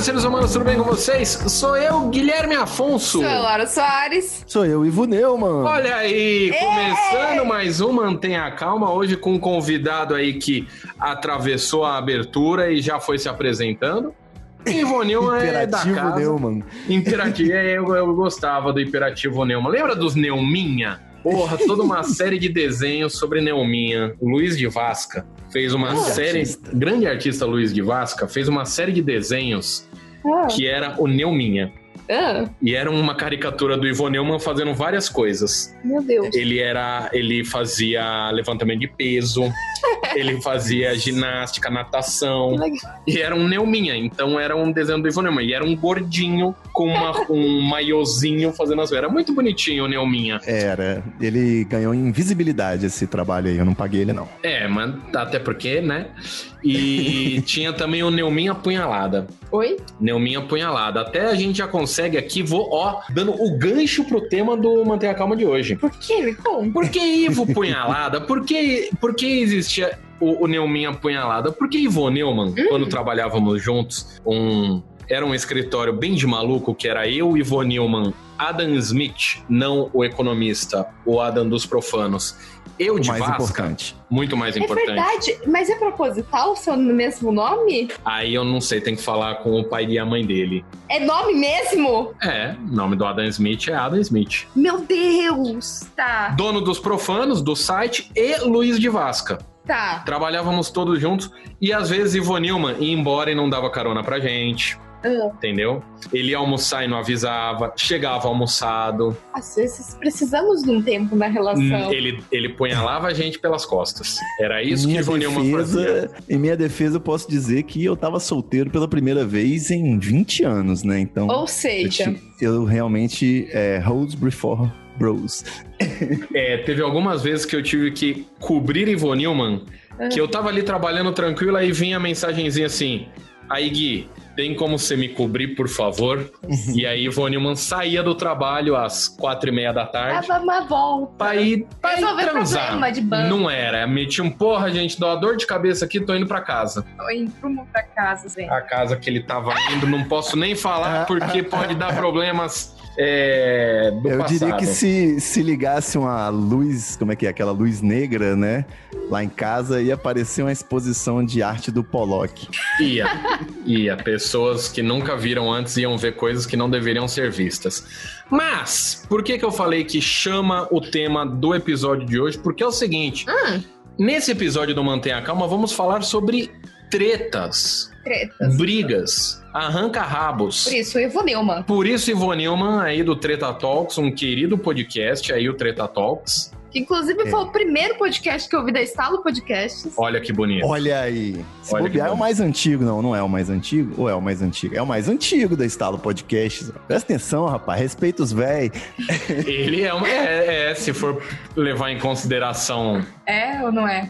seres humanos, tudo bem com vocês? Sou eu, Guilherme Afonso. Sou eu, Laura Soares. Sou eu, Ivo Neumann. Olha aí, começando mais um Mantenha a Calma, hoje com um convidado aí que atravessou a abertura e já foi se apresentando. Ivo Neumann é da casa. Neumann. Imperativo, eu gostava do Imperativo Neumann. Lembra dos Neuminha? Porra, toda uma série de desenhos sobre Neuminha. O Luiz de Vasca fez uma grande artista Luiz de Vasca, fez uma série de desenhos que era o Neuminha. E era uma caricatura do Ivo Neumann fazendo várias coisas. Meu Deus. Ele fazia levantamento de peso, ele fazia ginástica, natação. E era um Neuminha, então era um desenho do Ivo Neumann. E era um gordinho com um maiozinho fazendo as coisas. Era muito bonitinho o Neuminha. Era. Ele ganhou invisibilidade esse trabalho aí, eu não paguei ele não. Mas até porque, né? E tinha também o Neuminha Apunhalada. Oi? Neuminha Apunhalada. Até a gente já consegue aqui, dando o gancho pro tema do Mantenha a Calma de hoje. Por que? Me conta. Por que Ivo Punhalada? Por que existia o Neuminha Apunhalada? Porque Ivo Neumann, quando trabalhávamos juntos, era um escritório bem de maluco, que era eu, Ivo Neumann, Adam Smith, não o economista, o Adam dos profanos. Eu de Vasca, importante. Muito mais importante. É verdade, mas é proposital o seu mesmo nome? Aí eu não sei, tem que falar com o pai e a mãe dele. É nome mesmo? O nome do Adam Smith é Adam Smith. Meu Deus, tá. Dono dos profanos, do site, e Luiz de Vasca. Tá. Trabalhávamos todos juntos e às vezes Ivo Neumann ia embora e não dava carona pra gente. Entendeu? Ele ia almoçar e não avisava, chegava almoçado. Às vezes precisamos de um tempo na relação. Ele punhalava a gente pelas costas. Era isso que Ivo Neumann fazia. Em minha defesa, eu posso dizer que eu tava solteiro pela primeira vez em 20 anos, né? Então, ou seja, eu realmente holds before bros. Teve algumas vezes que eu tive que cobrir Ivo Neumann, que eu tava ali trabalhando tranquilo, aí vinha a mensagenzinha assim: aí Gui, tem como você me cobrir, por favor? E aí Ivo Neumann saía do trabalho às 4:30 da tarde. Dava uma volta. Pra ir transar. Problema de banco. Não era. Metia gente, dá uma dor de cabeça aqui, tô indo pra casa. Tô indo pra casa, gente. A casa que ele tava indo, não posso nem falar porque pode dar problemas do eu passado. diria que se ligasse uma luz, como é que é? Aquela luz negra, né? Lá em casa ia aparecer uma exposição de arte do Pollock. Ia. Pessoas que nunca viram antes iam ver coisas que não deveriam ser vistas. Mas, por que eu falei que chama o tema do episódio de hoje? Porque é o seguinte, nesse episódio do Mantenha a Calma, vamos falar sobre tretas. Brigas, arranca-rabos. Por isso, Ivo Neumann aí do Treta Talks, um querido podcast aí, o Treta Talks. Que inclusive foi o primeiro podcast que eu ouvi da Estalo Podcasts. Olha que bonito. Olha aí. Se bobear, é o mais antigo. Não é o mais antigo? Ou é o mais antigo? É o mais antigo da Estalo Podcasts. Presta atenção, rapaz. Respeita os véi. Ele se for levar em consideração... É ou não é?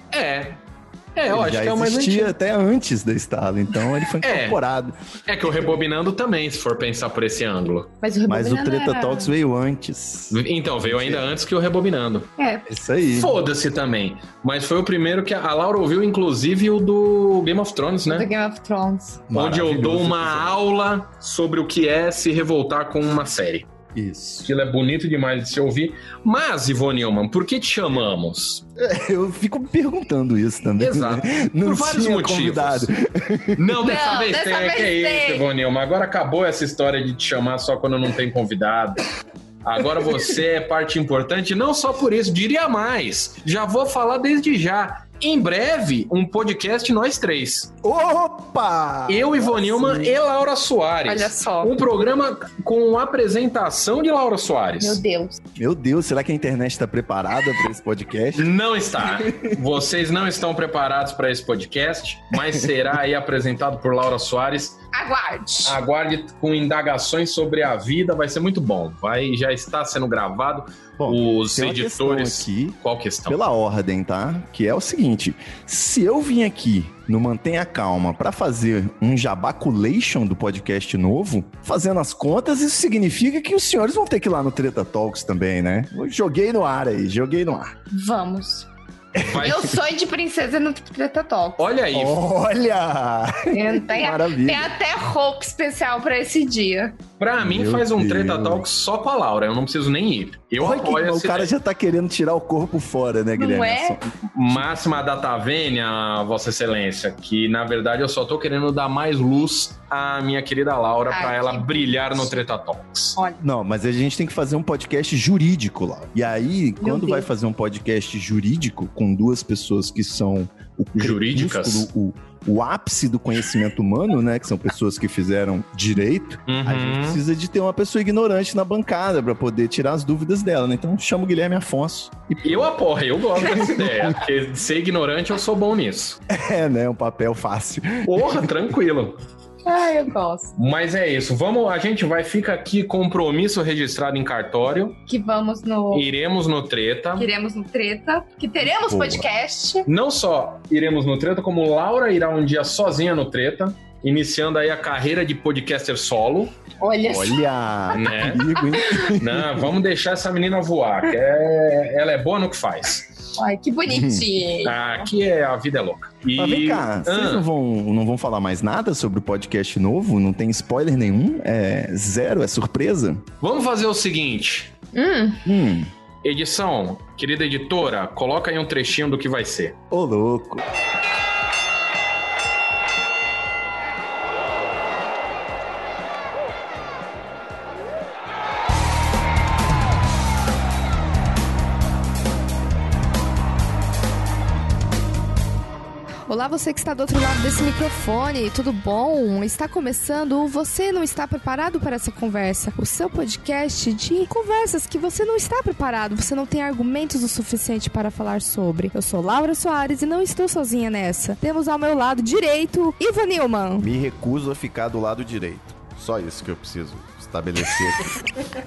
Eu acho que é o mais antigo. Já existia até antes da Estalo, então ele foi incorporado. É que o Rebobinando também, se for pensar por esse ângulo. Mas o Treta Talks veio antes. Então, veio ainda antes que o Rebobinando. Isso aí. Foda-se também. Mas foi o primeiro que a Laura ouviu, inclusive o do Game of Thrones, né? Do Game of Thrones. Onde eu dou uma aula sobre o que é se revoltar com uma série. Isso. Aquilo é bonito demais de se ouvir. Mas, Ivo Neumann, por que te chamamos? Eu fico me perguntando isso também. Exato. Por vários motivos. Convidado. Não, dessa vez tem. Que é isso, Ivo Neumann. Agora acabou essa história de te chamar só quando não tem convidado. Agora você é parte importante, não só por isso, diria mais. Já vou falar desde já. Em breve, um podcast nós três. Opa! Eu, Ivo Neumann e Laura Soares. Olha só. Um programa com apresentação de Laura Soares. Meu Deus, será que a internet está preparada para esse podcast? Não está. Vocês não estão preparados para esse podcast, mas será aí apresentado por Laura Soares. Aguarde com indagações sobre a vida, vai ser muito bom. Já está sendo gravado. Bom, os editores aqui, qual questão? Pela ordem, tá? Que é o seguinte, se eu vim aqui no Mantenha Calma para fazer um jabaculation do podcast novo, fazendo as contas, isso significa que os senhores vão ter que ir lá no Treta Talks também, né? Eu joguei no ar. Vamos. Eu sonho de princesa no Treta Talks. Olha aí. Olha! Maravilha. Tem até roupa especial pra esse dia. Pra mim, faz um Treta Talk só com a Laura. Eu não preciso nem ir. Eu apoio esse... O cara já tá querendo tirar o corpo fora, né, Guilherme? Não é? Máxima data vênia, Vossa Excelência, que na verdade eu só tô querendo dar mais luz à minha querida Laura pra ela brilhar no Treta Talks. Olha. Não, mas a gente tem que fazer um podcast jurídico lá. E aí, quando vai fazer um podcast jurídico com duas pessoas que são jurídicas, o ápice do conhecimento humano, né? Que são pessoas que fizeram direito. A gente precisa de ter uma pessoa ignorante na bancada pra poder tirar as dúvidas dela, né? Então chama o Guilherme Afonso. Eu apoio, eu gosto dessa ideia. Porque ser ignorante, eu sou bom nisso. É, né? Um papel fácil. Porra, tranquilo. Ah, eu gosto. Mas é isso. A gente fica aqui, compromisso registrado em cartório. Que vamos no... Iremos no Treta. Iremos no Treta. Que teremos podcast. Não só iremos no Treta, como Laura irá um dia sozinha no Treta, iniciando aí a carreira de podcaster solo. Olha, né? Perigo, hein? Não, vamos deixar essa menina voar, que ela é boa no que faz. Ai, que bonitinho. Aqui a vida é louca. Mas vem cá, vocês não vão falar mais nada sobre o podcast novo? Não tem spoiler nenhum? É zero? É surpresa? Vamos fazer o seguinte. Edição, querida editora, coloca aí um trechinho do que vai ser. Ô, louco. Olá, você que está do outro lado desse microfone, tudo bom? Está começando o Você Não Está Preparado para Essa Conversa, o seu podcast de conversas que você não está preparado, você não tem argumentos o suficiente para falar sobre. Eu sou Laura Soares e não estou sozinha nessa. Temos ao meu lado direito, Ivan Nilman. Me recuso a ficar do lado direito. Só isso que eu preciso estabelecer aqui.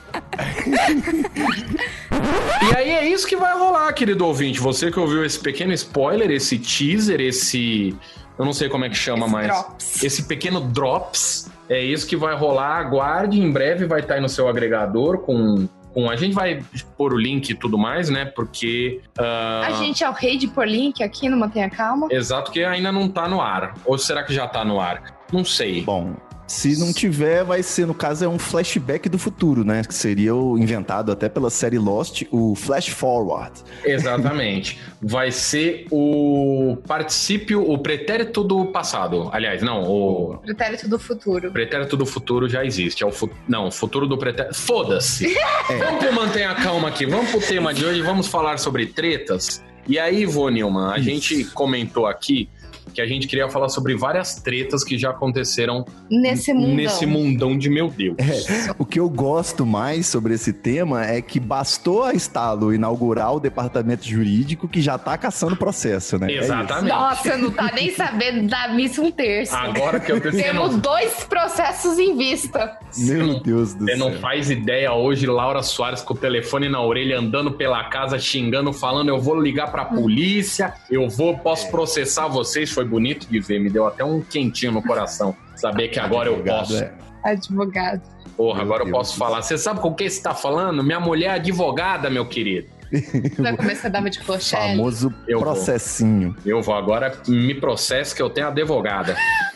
E aí é isso que vai rolar, querido ouvinte. Você que ouviu esse pequeno spoiler, esse teaser, eu não sei como é que chama mais. Drops. Esse pequeno drops. É isso que vai rolar. Aguarde, em breve vai estar aí no seu agregador com... A gente vai pôr o link e tudo mais, né? Porque... A gente é o rei de pôr link aqui no Mantenha Calma. Exato, que ainda não tá no ar. Ou será que já tá no ar? Não sei. Bom... Se não tiver, vai ser, no caso, é um flashback do futuro, né? Que seria o inventado até pela série Lost, o Flash Forward. Exatamente. Vai ser o particípio, o pretérito do passado. Aliás, não, o... Pretérito do futuro. Pretérito do futuro já existe. Não, o futuro do pretérito... Foda-se! Vamos manter a calma aqui. Vamos pro tema de hoje, vamos falar sobre tretas. E aí, Vô Nilman, a gente comentou aqui que a gente queria falar sobre várias tretas que já aconteceram nesse mundão de meu Deus. O que eu gosto mais sobre esse tema é que bastou a Estalo inaugurar o departamento jurídico que já tá caçando processo, né? Exatamente. Nossa, não tá nem sabendo da missa um terço. Agora que eu temos 2 processos em vista. Meu Deus do céu. Você não faz ideia hoje, Laura Soares com o telefone na orelha, andando pela casa, xingando, falando, eu vou ligar pra polícia, posso processar vocês. Foi bonito de ver, me deu até um quentinho no coração. Saber que agora eu posso. Advogado. Porra, agora eu posso falar. Você sabe com quem você tá falando? Minha mulher é advogada, meu querido. Vai começar a dar uma de Pochelle. Famoso processinho. Eu vou agora, me processo que eu tenho advogada.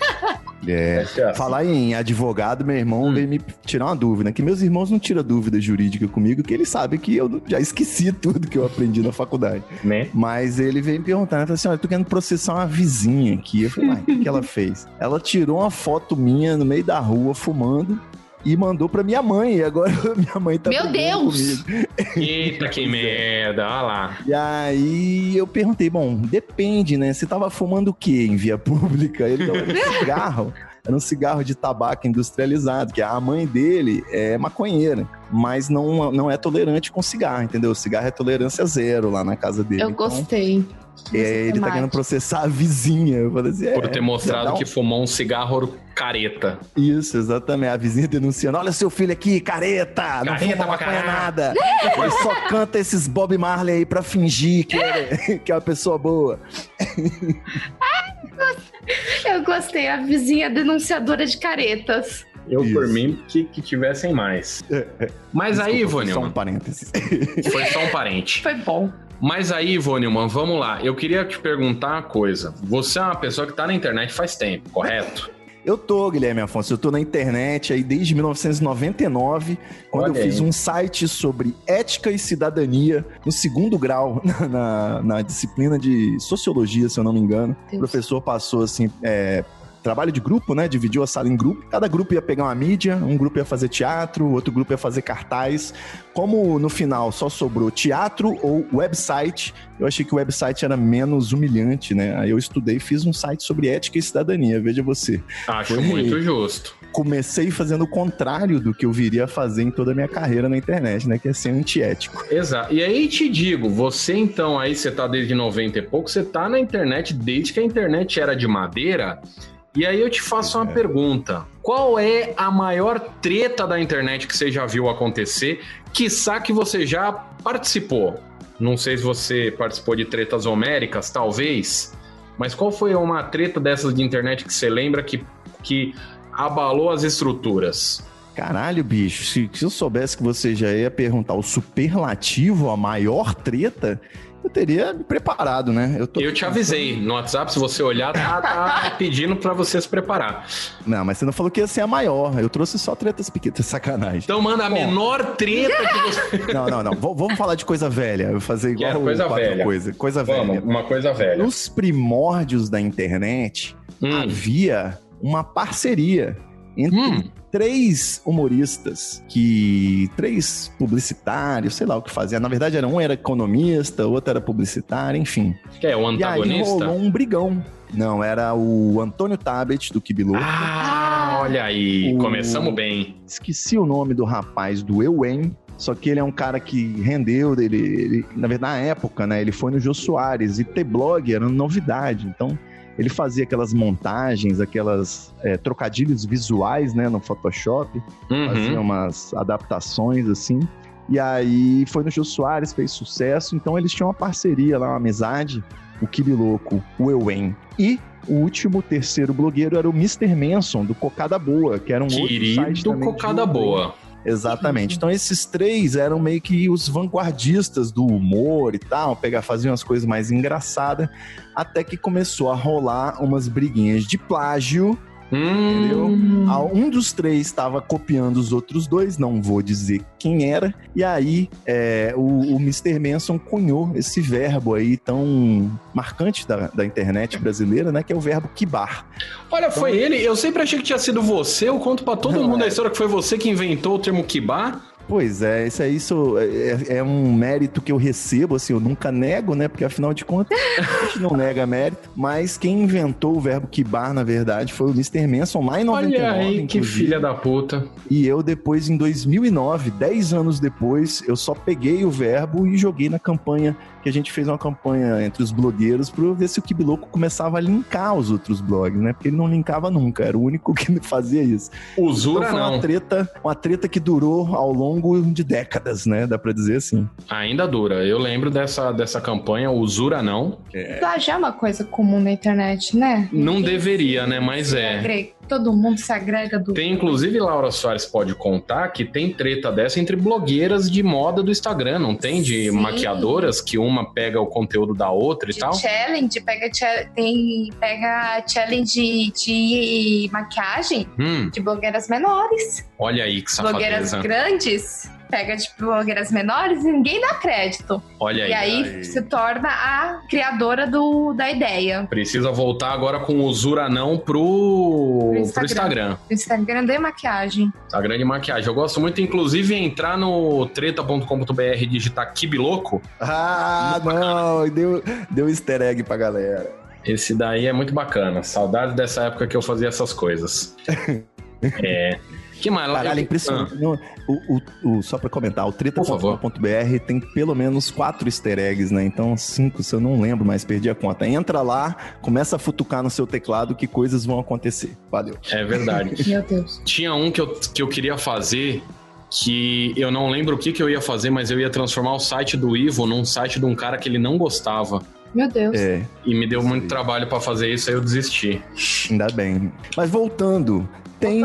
Falar em advogado, meu irmão veio me tirar uma dúvida, que meus irmãos não tiram dúvida jurídica comigo, que eles sabem que eu já esqueci tudo que eu aprendi na faculdade. Né? Mas ele veio me perguntar, ele falou assim, olha, eu tô querendo processar uma vizinha aqui. Eu falei, o que ela fez? Ela tirou uma foto minha no meio da rua, fumando, e mandou pra minha mãe, e agora minha mãe tá Meu Deus! comigo. Eita, que merda, olha lá. E aí eu perguntei, bom, depende, né? Você tava fumando o quê em via pública? Ele falou, cigarro. Era um cigarro de tabaco industrializado, que a mãe dele é maconheira, mas não é tolerante com cigarro, entendeu? O cigarro é tolerância zero lá na casa dele. Eu gostei. Ele tá querendo processar a vizinha. Eu falei assim, por ter mostrado que fumou um cigarro careta. Isso, exatamente. A vizinha denunciando, olha seu filho aqui, careta! Não fuma maconha nada! Ele só canta esses Bob Marley aí pra fingir que é uma pessoa boa. Eu gostei, a vizinha denunciadora de caretas. Por mim, que tivessem mais. Mas desculpa, aí, Vô Nilman... Só um parênteses. Foi só um parente. Foi bom. Mas aí, Ivonilman, vamos lá. Eu queria te perguntar uma coisa. Você é uma pessoa que tá na internet faz tempo, correto? Eu tô, Guilherme Afonso, eu tô na internet aí desde 1999, quando eu fiz um site sobre ética e cidadania no 2º grau, na disciplina de sociologia, se eu não me engano. O professor passou assim, trabalho de grupo, né? Dividiu a sala em grupo. Cada grupo ia pegar uma mídia, um grupo ia fazer teatro, outro grupo ia fazer cartaz. Como no final só sobrou teatro ou website, eu achei que o website era menos humilhante, né? Aí eu estudei e fiz um site sobre ética e cidadania, veja você. Acho muito justo. Comecei fazendo o contrário do que eu viria a fazer em toda a minha carreira na internet, né? Que é ser antiético. Exato. E aí te digo, você então aí, você tá desde 90 e pouco, você tá na internet desde que a internet era de madeira. E aí eu te faço uma pergunta. Qual é a maior treta da internet que você já viu acontecer? Quiçá que você já participou. Não sei se você participou de tretas homéricas, talvez. Mas qual foi uma treta dessas de internet que você lembra que abalou as estruturas? Caralho, bicho, se eu soubesse que você já ia perguntar o superlativo, a maior treta, eu teria me preparado, né? Eu te avisei no WhatsApp, se você olhar, tá pedindo pra você se preparar. Não, mas você não falou que ia ser a maior. Eu trouxe só tretas pequenas, sacanagem. Então manda a menor treta que você... Não. Vamos falar de coisa velha. Eu vou fazer igual coisa velha. Coisa velha. Uma coisa velha. Nos primórdios da internet, havia uma parceria entre 3 humoristas, 3 publicitários, sei lá o que fazia. Na verdade, um era economista, outro era publicitário, enfim. Que é o antagonista? E aí rolou um brigão. Não, era o Antônio Tabet, do Kibiloco. Olha aí, começamos bem. Esqueci o nome do rapaz, do Euem. Só que ele é um cara que rendeu, ele na verdade, na época, né, ele foi no Jô Soares, e ter blog era novidade, então... Ele fazia aquelas montagens, aquelas trocadilhos visuais, né, no Photoshop. Fazia umas adaptações, assim. E aí foi no Jô Soares, fez sucesso. Então eles tinham uma parceria lá, uma amizade. O Kibiloco, o Euem. E o terceiro blogueiro era o Mr. Manson, do Cocada Boa, que era um outro site também. Do Cocada Boa. Exatamente. Então esses 3 eram meio que os vanguardistas do humor e tal, faziam as coisas mais engraçadas, até que começou a rolar umas briguinhas de plágio, entendeu? Um dos 3 estava copiando os outros 2, não vou dizer quem era, e aí o Mr. Manson cunhou esse verbo aí tão marcante da internet brasileira, né, que é o verbo quibar. Olha, então, foi ele? Eu sempre achei que tinha sido você, eu conto pra todo mundo a história que foi você que inventou o termo quibar. Pois é, isso é um mérito que eu recebo, assim, eu nunca nego, né, porque afinal de contas a gente não nega mérito, mas quem inventou o verbo quibar, na verdade, foi o Mr. Manson lá em 99, olha aí, inclusive. Que filha da puta. E eu depois, em 2009, 10 anos depois, eu só peguei o verbo e joguei na campanha, que a gente fez uma campanha entre os blogueiros pra ver se o Kibiloco começava a linkar os outros blogs, né, porque ele não linkava nunca, era o único que fazia isso. Usura então, foi uma treta que durou ao longo de décadas, né? Dá pra dizer assim. Ainda dura. Eu lembro dessa campanha, Usura não. Plagiar é uma coisa comum na internet, né? Não deveria, né? Mas Todo mundo se agrega do... Tem, inclusive, Laura Soares pode contar que tem treta dessa entre blogueiras de moda do Instagram, não tem? De maquiadoras, que uma pega o conteúdo da outra e tal? Challenge, pega challenge de maquiagem de blogueiras menores. Olha aí que safadeza. Blogueiras grandes... Pega de blogueiras menores e ninguém dá crédito. Olha aí. E aí se torna a criadora da ideia. Precisa voltar agora com Usura não pro Instagram. O Instagram de maquiagem. Instagram de maquiagem. Eu gosto muito, inclusive, entrar no treta.com.br e digitar Kibiloco. Não, deu easter egg pra galera. Esse daí é muito bacana. Saudades dessa época que eu fazia essas coisas. Que mais? Caralho, impressionante. Só pra comentar, o treta.com.br tem pelo menos 4 easter eggs, né? Então 5, se eu não lembro, mas perdi a conta. Entra lá, começa a futucar no seu teclado que coisas vão acontecer. Valeu. É verdade. Meu Deus. Tinha um que eu queria fazer, que eu não lembro o que eu ia fazer, mas eu ia transformar o site do Ivo num site de um cara que ele não gostava. Meu Deus. E me deu muito trabalho pra fazer isso, aí eu desisti. Ainda bem. Mas voltando, Tem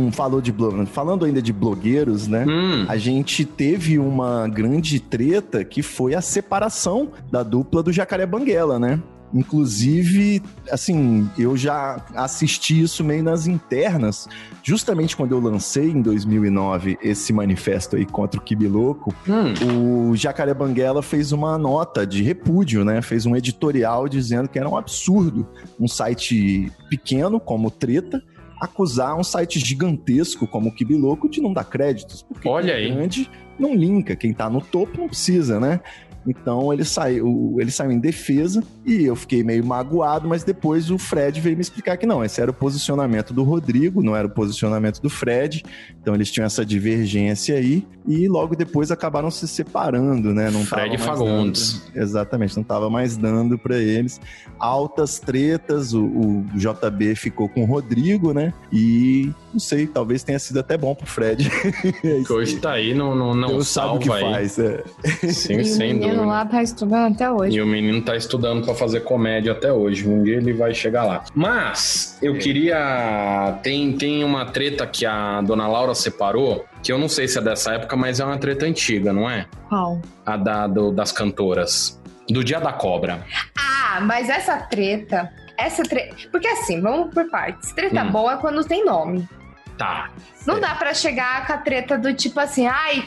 falando ainda de blogueiros, né? A gente teve uma grande treta que foi a separação da dupla do Jacaré Banguela, né? Inclusive, assim, eu já assisti isso meio nas internas, justamente quando eu lancei em 2009 esse manifesto aí contra o Quibe Louco, o Jacaré Banguela fez uma nota de repúdio, né? Fez um editorial dizendo que era um absurdo um site pequeno como Treta acusar um site gigantesco como o Quibe Louco de não dar créditos, porque Olha quem é aí. grande não linka, quem tá no topo não precisa, né? Então ele saiu em defesa e eu fiquei meio magoado, mas depois o Fred veio me explicar que não, esse era o posicionamento do Rodrigo, não era o posicionamento do Fred, então eles tinham essa divergência aí e logo depois acabaram se separando, né? Não Fred tava mais Fagundes. exatamente, não estava mais dando para eles. Altas tretas, o JB ficou com o Rodrigo, né? E não sei, talvez tenha sido até bom pro Fred. Que hoje tá aí, não Deus salva sabe o que aí. faz, Sim, E o sem menino dúvida. lá tá estudando até hoje. E o menino tá estudando pra fazer comédia até hoje. Um dia ele vai chegar lá. Mas eu queria... Tem uma treta que a dona Laura separou, que eu não sei se é dessa época, mas é uma treta antiga, não é? Qual? A das cantoras. Do Dia da Cobra. Ah, mas essa treta... Porque assim, vamos por partes. Treta boa é quando tem nome. Tá. Não dá pra chegar com a treta do tipo assim, ai,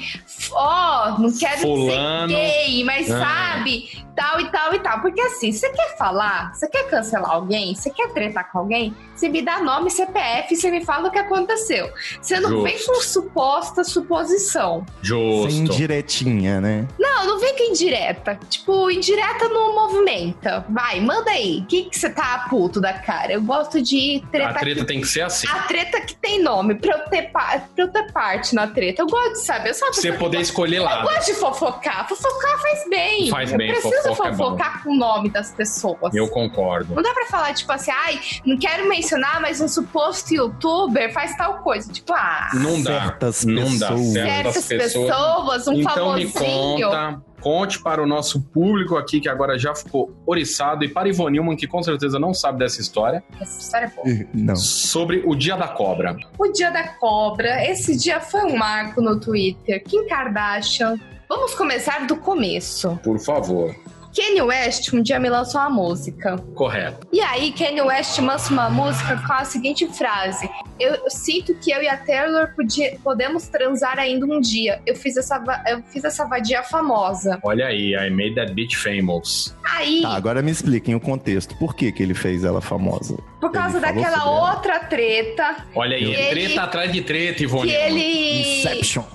não quero Fulano. ser gay, mas sabe, tal e tal e tal. Porque assim, você quer falar, você quer cancelar alguém, você quer tretar com alguém, você me dá nome, CPF, você me fala o que aconteceu. Você não Justo. vem com suposta suposição. Justo. sem diretinha, né? Não vem com indireta. Tipo, indireta não movimenta. Vai, manda aí. O que você tá puto da cara? Eu gosto de treta. A treta tem que ser assim. A treta que tem nome, pra eu ter parte na treta. Eu gosto de saber. Eu sou uma Você pessoa poder escolher eu lado. gosto de fofocar. Fofocar faz bem. Faz bem, Eu preciso fofoca é bom. fofocar com o nome das pessoas. Eu concordo. Não dá pra falar, tipo assim, ai, não quero mencionar, mas um suposto youtuber faz tal coisa. Tipo, Não dá. Certas Não dá. pessoas. certas pessoas, um Então me famosinho. conte para o nosso público aqui que agora já ficou oriçado e para Ivone Nilman, que com certeza não sabe dessa história, Essa história é boa. Não. sobre o Dia da Cobra. O Dia da Cobra, esse dia foi um marco no Twitter. Kim Kardashian. Vamos começar do começo. Por favor. Kanye West um dia me lançou uma música. Correto. E aí, Kanye West lança uma música com a seguinte frase: eu sinto que eu e a Taylor podemos transar ainda um dia. Eu fiz essa vadia famosa. Olha aí, I made that bitch famous. Aí, Tá, agora me expliquem o contexto. Por que ele fez ela famosa? por causa ele falou daquela sobre ela? outra treta, Olha aí, Ele- treta atrás de treta, Ivone que Nilman. ele... Inception.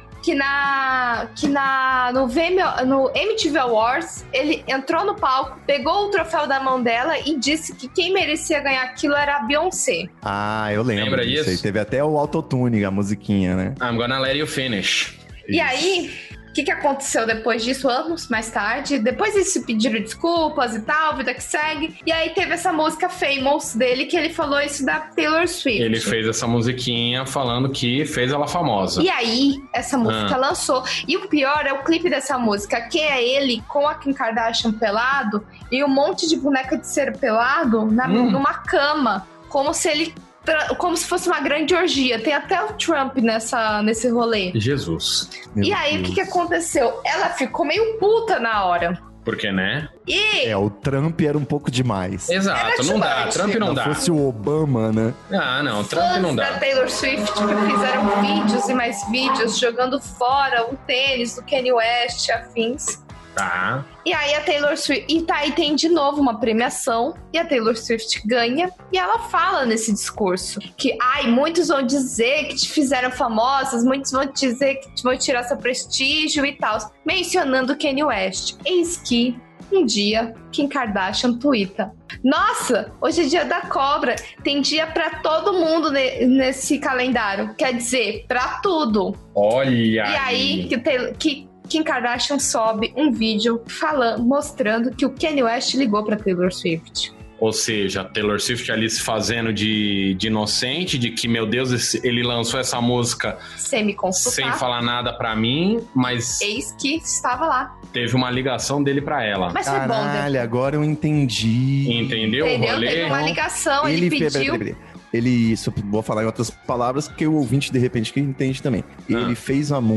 no MTV Awards, ele entrou no palco, pegou o troféu da mão dela e disse que quem merecia ganhar aquilo era a Beyoncé. Ah, eu lembro Lembra disso. disso? Aí teve até o autotune, a musiquinha, né? I'm gonna let you finish. E aí, o que aconteceu depois disso, anos mais tarde? Depois eles se pediram desculpas e tal, vida que segue. E aí teve essa música Famous dele, que ele falou isso da Taylor Swift. Ele fez essa musiquinha falando que fez ela famosa. E aí, essa música lançou. E o pior é o clipe dessa música, que é ele com a Kim Kardashian pelado e um monte de boneca de cera pelado numa cama. Como se fosse uma grande orgia. Tem até o Trump nesse rolê. Jesus. E aí, o que aconteceu? Ela ficou meio puta na hora. Porque, né? E O Trump era um pouco demais. Exato, não dá. demais. Trump não Se dá. fosse o Obama, né? Ah, não, Trump fãs não da dá. Taylor Swift fizeram vídeos e mais vídeos jogando fora o tênis do Kanye West e afins. Tá. E aí a Taylor Swift... E aí tem de novo uma premiação. E a Taylor Swift ganha. E ela fala nesse discurso que... muitos vão dizer que te fizeram famosas. Muitos vão dizer que te vão tirar seu prestígio e tal. Mencionando Kanye West. Eis que... Um dia, Kim Kardashian tuita: nossa, hoje é dia da cobra. Tem dia pra todo mundo nesse calendário. Quer dizer, pra tudo. Olha E aí, que Kim Kardashian sobe um vídeo mostrando que o Kanye West ligou pra Taylor Swift. Ou seja, a Taylor Swift ali se fazendo de inocente, de que, meu Deus, ele lançou essa música Sem me consultar. sem falar nada pra mim, mas Eis que estava lá. teve uma ligação dele pra ela. Mas foi bom, né? Caralho, agora eu entendi. Entendeu o Entendeu? rolê? Teve uma ligação, ele pediu. Peraí. vou falar em outras palavras, porque o ouvinte, de repente, que entende também. Ele fez a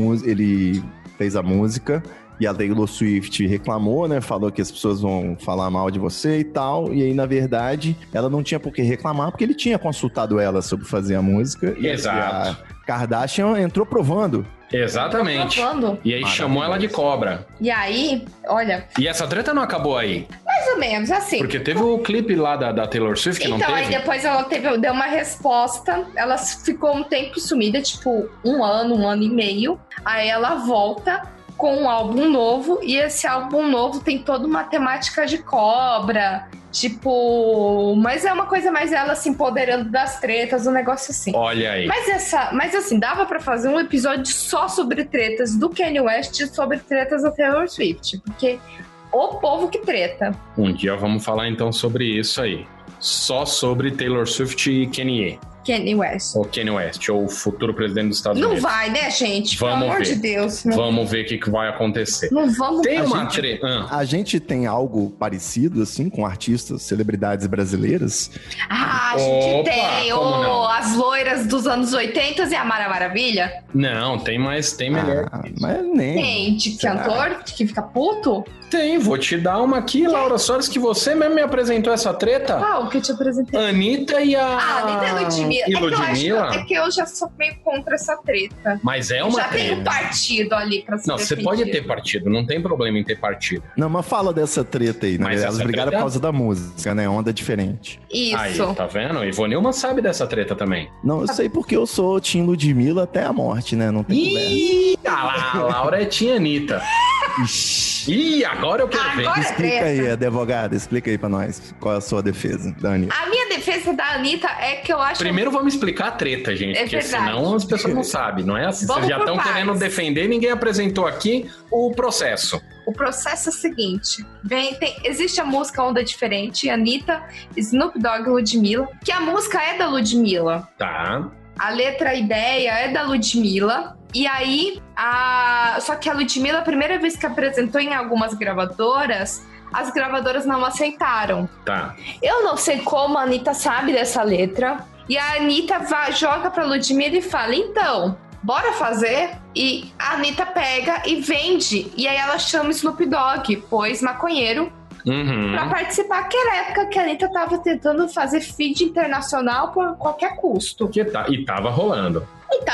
música e a Taylor Swift reclamou, né? Falou que as pessoas vão falar mal de você e tal. E aí, na verdade, ela não tinha por que reclamar, porque ele tinha consultado ela sobre fazer a música. Exato. E a Kardashian entrou provando. Exatamente. E aí chamou ela de cobra. E aí, olha... E essa treta não acabou aí? Mais ou menos, assim. Porque teve o clipe lá da Taylor Swift, que não teve? Então, aí depois ela deu uma resposta. Ela ficou um tempo sumida, tipo, um ano e meio. Aí ela volta com um álbum novo. E esse álbum novo tem toda uma temática de cobra... Tipo, mas é uma coisa mais ela se empoderando das tretas, um negócio assim. Olha aí. Mas assim, dava pra fazer um episódio só sobre tretas do Kanye West e sobre tretas da Taylor Swift, porque o povo que treta. Um dia vamos falar então sobre isso aí. Só sobre Taylor Swift e Kanye West, ou o futuro presidente dos Estados Unidos. Não vai, né, gente? Vamos Pelo amor ver. de Deus. Vamos ver o que vai acontecer. Não vamos... Tem uma treta... A gente tem algo parecido, assim, com artistas, celebridades brasileiras? A gente tem não? as loiras dos anos 80 e a Mara Maravilha. Não, tem melhor. Mas nem... Tem de cantor que fica puto? Tem, vou te dar uma aqui, Laura Soares, que você mesmo me apresentou essa treta. Qual que eu te apresentei? Anitta e a... Anitta e Ludmilla. É que eu já sou meio contra essa treta. Mas é uma já treta. Tem um partido ali pra se Não, você pode ter partido, não tem problema em ter partido. Não, mas fala dessa treta aí, né? Mas Elas brigaram por causa da música, né? Onda diferente. Isso. Aí, tá vendo? Ivonilma sabe dessa treta também. Não, eu sei porque eu sou Tim Ludmilla até a morte, né? Não tem Ih, a Laura é Tim Anitta. Ih, agora eu quero ver. Explica aí, advogada, explica aí pra nós qual é a sua defesa da Anitta. A minha defesa da Anitta é que eu acho... Primeiro vamos explicar a treta, gente, porque verdade. senão as pessoas não sabem, não é assim? Vamos Vocês já estão por querendo partes. defender, ninguém apresentou aqui o processo. O processo é o seguinte, existe a música Onda Diferente, Anitta, Snoop Dogg e Ludmilla, que a música é da Ludmilla. Tá. A letra, a ideia é da Ludmilla. E aí, só que a Ludmilla, a primeira vez que apresentou em algumas gravadoras, as gravadoras não aceitaram. Tá. Eu não sei como a Anitta sabe dessa letra. E a Anitta joga pra Ludmilla e fala, então, bora fazer? E a Anitta pega e vende. E aí ela chama Snoop Dogg, pois maconheiro, pra participar, que era a época que a Anitta tava tentando fazer feed internacional por qualquer custo. E tava rolando.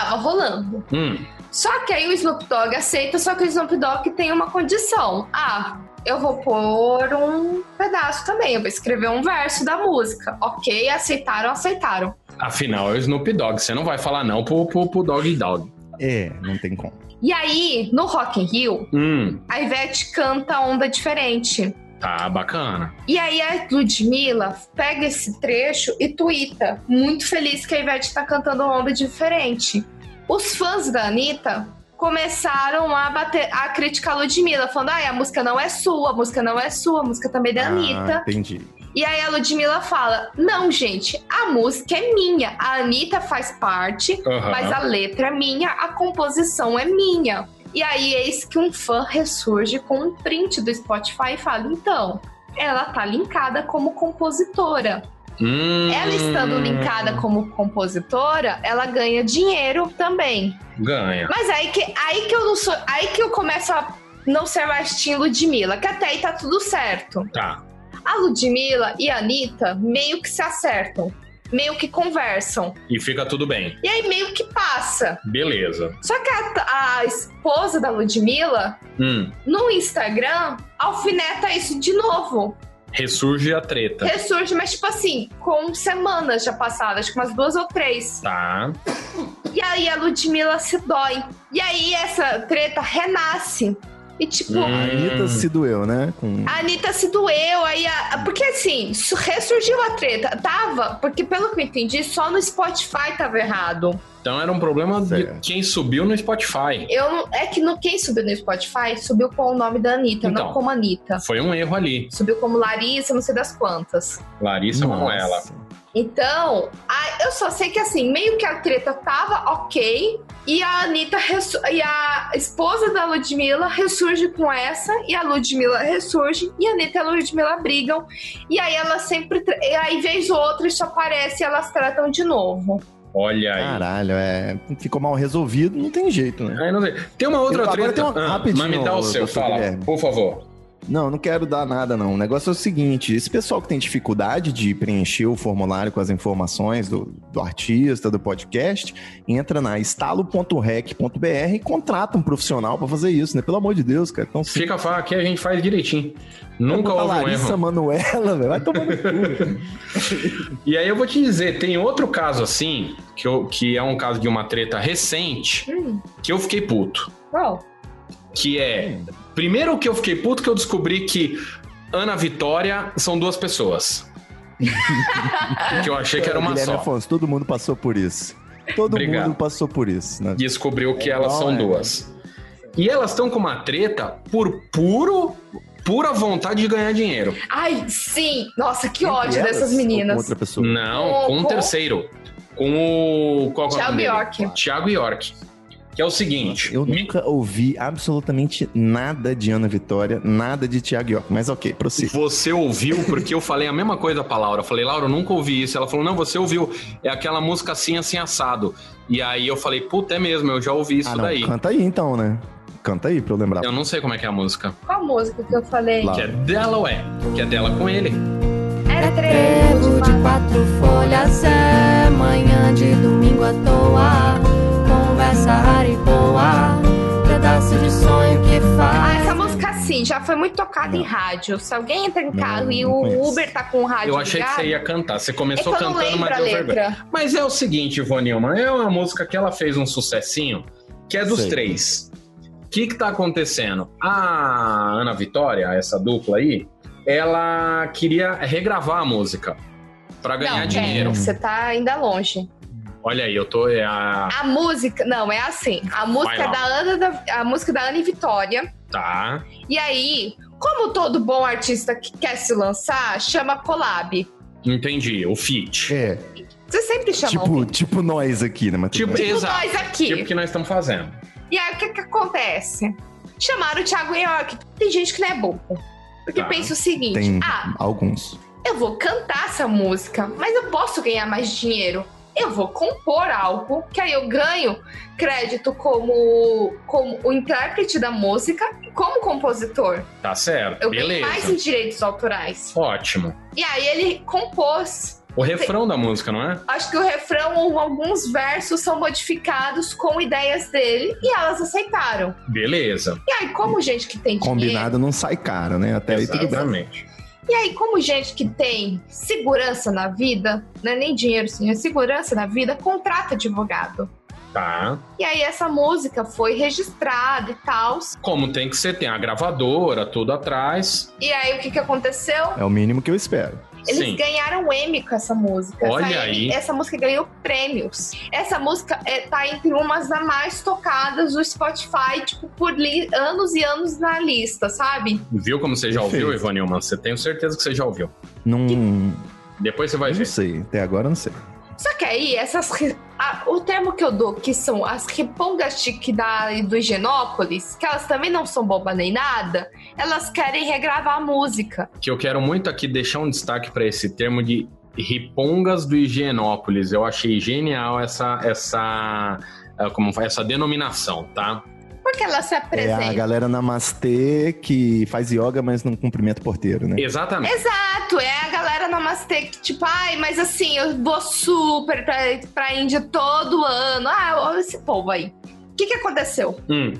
Só que aí o Snoop Dogg aceita, só que o Snoop Dogg tem uma condição. Eu vou pôr um pedaço também, eu vou escrever um verso da música. Ok, aceitaram. Afinal, é o Snoop Dogg, você não vai falar não pro Doggy Dogg. É, não tem como. E aí, no Rock in Rio, a Ivete canta Onda Diferente. Tá, bacana. E aí a Ludmilla pega esse trecho e tuita, muito feliz que a Ivete tá cantando Onda Diferente. Os fãs da Anitta começaram a criticar a Ludmilla, falando, a música não é sua, a música também é da Anitta. Entendi. E aí a Ludmilla fala, não, gente, a música é minha, a Anitta faz parte, mas a letra é minha, a composição é minha. E aí eis que um fã ressurge com um print do Spotify e fala, então, ela tá linkada como compositora. Ela estando linkada como compositora, ela ganha dinheiro também. Ganha. Mas aí que eu começo a não ser mais Tim Ludmilla, que até aí tá tudo certo. Tá. A Ludmilla e a Anitta meio que se acertam, meio que conversam. E fica tudo bem. E aí meio que passa. Beleza. Só que a esposa da Ludmilla, no Instagram, alfineta isso de novo. Ressurge a treta. Ressurge, mas tipo assim, com semanas já passadas, acho que umas 2 ou 3. Tá. E aí a Ludmilla se dói. E aí essa treta renasce. E tipo... A Anitta se doeu, né? A Anitta se doeu, aí... Porque assim, ressurgiu a treta. Porque pelo que eu entendi, só no Spotify tava errado. Então era um problema de quem subiu no Spotify. É que quem subiu no Spotify, subiu com o nome da Anitta, então, não como Anitta. Foi um erro ali. Subiu como Larissa, não sei das quantas. Larissa Manoela. Então, eu só sei que assim, meio que a treta tava ok, E a Anitta e a esposa da Ludmilla ressurge com essa, e a Ludmilla ressurge, e a Anitta e a Ludmilla brigam, e aí elas sempre... E aí, vez ou outra, isso aparece e elas tratam de novo. Olha aí. Caralho, ficou mal resolvido, não tem jeito, né? Aí não sei. Tem uma outra treta. Rapidinho, mas me dá o seu, fala, Guilherme. por favor. Não quero dar nada, não. O negócio é o seguinte, esse pessoal que tem dificuldade de preencher o formulário com as informações do artista, do podcast, entra na estalo.rec.br e contrata um profissional pra fazer isso, né? Pelo amor de Deus, cara. Então, Fica fácil, aqui a gente faz direitinho. Nunca houve um Larissa erro. Manoela, velho, vai tomar no cu. E aí eu vou te dizer, tem outro caso assim, que é um caso de uma treta recente, que eu fiquei puto. Qual? Que é... Primeiro que eu fiquei puto, que eu descobri que Ana Vitória são duas pessoas. Que eu achei que era uma Guilherme só. Afonso, todo mundo passou por isso. Todo Obrigado. mundo passou por isso, né? Descobriu que elas são duas. E elas estão com uma treta por pura vontade de ganhar dinheiro. Ai, sim! Nossa, que Entre ódio elas dessas ou meninas. com outra pessoa. Não, com um terceiro. Com o... Qual é o Thiago nome dele? York. Thiago York. Que é o seguinte... Eu nunca ouvi absolutamente nada de Ana Vitória, nada de Thiago York, mas ok, prossiga. Você ouviu, porque eu falei a mesma coisa pra Laura. Eu falei, Laura, eu nunca ouvi isso. Ela falou, não, você ouviu. É aquela música assim, assim, assado. E aí eu falei, puta, é mesmo, eu já ouvi isso daí. Canta aí então, né? Canta aí pra eu lembrar. Eu não sei como é que é a música. Qual música que eu falei? Lá. Que é dela, ué. Que é dela com ele. É Trevo de 4 folhas, é manhã de domingo à toa. Conversa rara e boa, pedaço de sonho que faz. Essa música, assim, já foi muito tocada em rádio. Se alguém entra em carro e não o conheço. Uber tá com o rádio Eu achei que ligado, você ia cantar. Você começou é que eu não cantando, lembro mas a deu vergonha. letra. Mas é o seguinte, Ivonilma, é uma música que ela fez um sucessinho, que é dos Sei. três. O que tá acontecendo? A Ana Vitória, essa dupla aí, ela queria regravar a música pra ganhar Não, dinheiro. você tá ainda longe. Olha aí, eu tô... A música, não, é assim. A música é a música da Ana e Vitória. Tá. E aí, como todo bom artista que quer se lançar, chama collab. Entendi, o feat. É, Você sempre chama tipo nós aqui, né? Mas tudo Tipo, bem. exato. nós aqui. Tipo que nós estamos fazendo. E aí, o que acontece? Chamaram o Thiago York. Tem gente que não é bobo. Porque Tá. pensa o seguinte: Tem alguns. eu vou cantar essa música, mas eu posso ganhar mais dinheiro. Eu vou compor algo, que aí eu ganho crédito como o intérprete da música e como compositor. Tá certo, Eu ganho mais em beleza. direitos autorais. Ótimo. E aí ele compôs. O refrão da música, não é? Acho que o refrão ou alguns versos são modificados com ideias dele e elas aceitaram. Beleza. E aí, como gente que tem dinheiro... Combinado não sai caro, né? Até aí tudo bem. Exatamente. E aí, como gente que tem segurança na vida, não é nem dinheiro, sim, é segurança na vida, contrata advogado. Tá. E aí, essa música foi registrada e tal. Como tem que ser, tem a gravadora, tudo atrás. E aí, o que aconteceu? É o mínimo que eu espero. Eles Sim. ganharam o Emmy com essa música. Olha aí. Essa música ganhou prêmios. Essa música tá entre umas das mais tocadas do Spotify, tipo, por anos e anos na lista, sabe? Viu como você já Perfeito. ouviu, Ivanilman? Você tenho certeza que você já ouviu. Não, Depois você vai não ver. sei. Até agora eu não sei. Só que aí, o termo que eu dou, que são as ripongas do Higienópolis, que elas também não são boba nem nada, elas querem regravar a música. Que eu quero muito aqui deixar um destaque para esse termo de ripongas do Higienópolis. Eu achei genial essa denominação, tá? Porque elas se É apresentam. a galera namastê que faz yoga, mas não cumprimenta o porteiro, né? Exatamente. Exato, é a galera namastê que tipo, ai, mas assim, eu vou super pra Índia todo ano. Olha esse povo aí. O que aconteceu?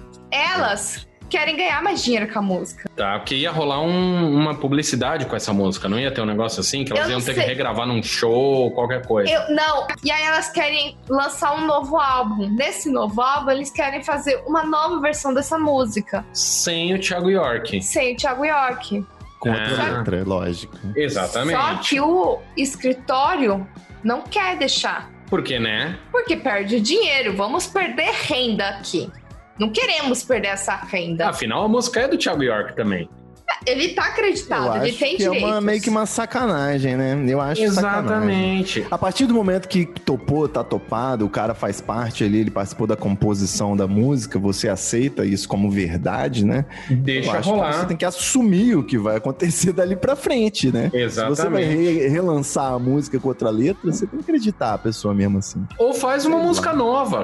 Elas querem ganhar mais dinheiro com a música. Tá, porque ia rolar uma publicidade com essa música, não ia ter um negócio assim? Que elas Eu iam não ter sei. que regravar num show, qualquer coisa. Não, e aí elas querem lançar um novo álbum. Nesse novo álbum, eles querem fazer uma nova versão dessa música. Sem o Thiago York. Sem o Thiago York. Com outra Ah. letra, lógico. Exatamente. Só que o escritório não quer deixar. Por quê, né? Porque perde dinheiro. Vamos perder renda aqui. Não queremos perder essa renda. Afinal, a música é do Thiago York também. Ele tá acreditado, ele tem direitos. É meio que uma sacanagem, né? Eu acho Exatamente. Sacanagem. A partir do momento que tá topado, o cara faz parte ali, ele participou da composição da música, você aceita isso como verdade, né? Deixa rolar. Você tem que assumir o que vai acontecer dali pra frente, né? Exatamente. Se você vai relançar a música com outra letra, você tem que acreditar a pessoa mesmo assim. Ou faz uma música nova.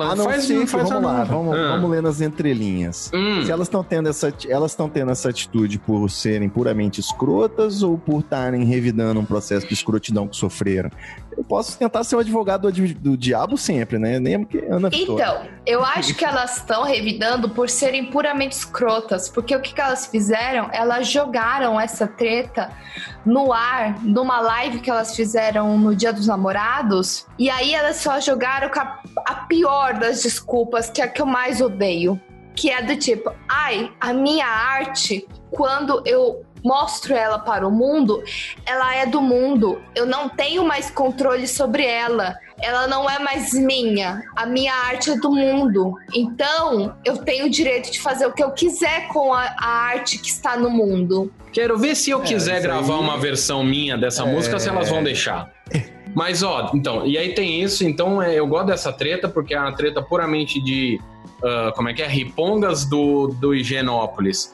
Vamos ler nas entrelinhas. Se elas estão tendo essa atitude por serem puramente escrotas ou por estarem revidando um processo de escrotidão que sofreram? Eu posso tentar ser o advogado do diabo sempre, né? Nem que Ana Vitória. Então, eu acho que elas estão revidando por serem puramente escrotas, porque o que elas fizeram? Elas jogaram essa treta no ar, numa live que elas fizeram no Dia dos Namorados, e aí elas só jogaram com a pior das desculpas, que é a que eu mais odeio, que é do tipo, a minha arte, quando eu mostro ela para o mundo, ela é do mundo, eu não tenho mais controle sobre ela, ela não é mais minha, a minha arte é do mundo, então eu tenho o direito de fazer o que eu quiser com a arte que está no mundo. Quero ver se eu quiser gravar uma versão minha dessa música, se elas vão deixar. Mas, então, e aí tem isso, então eu gosto dessa treta, porque é uma treta puramente de, ripongas do Higienópolis.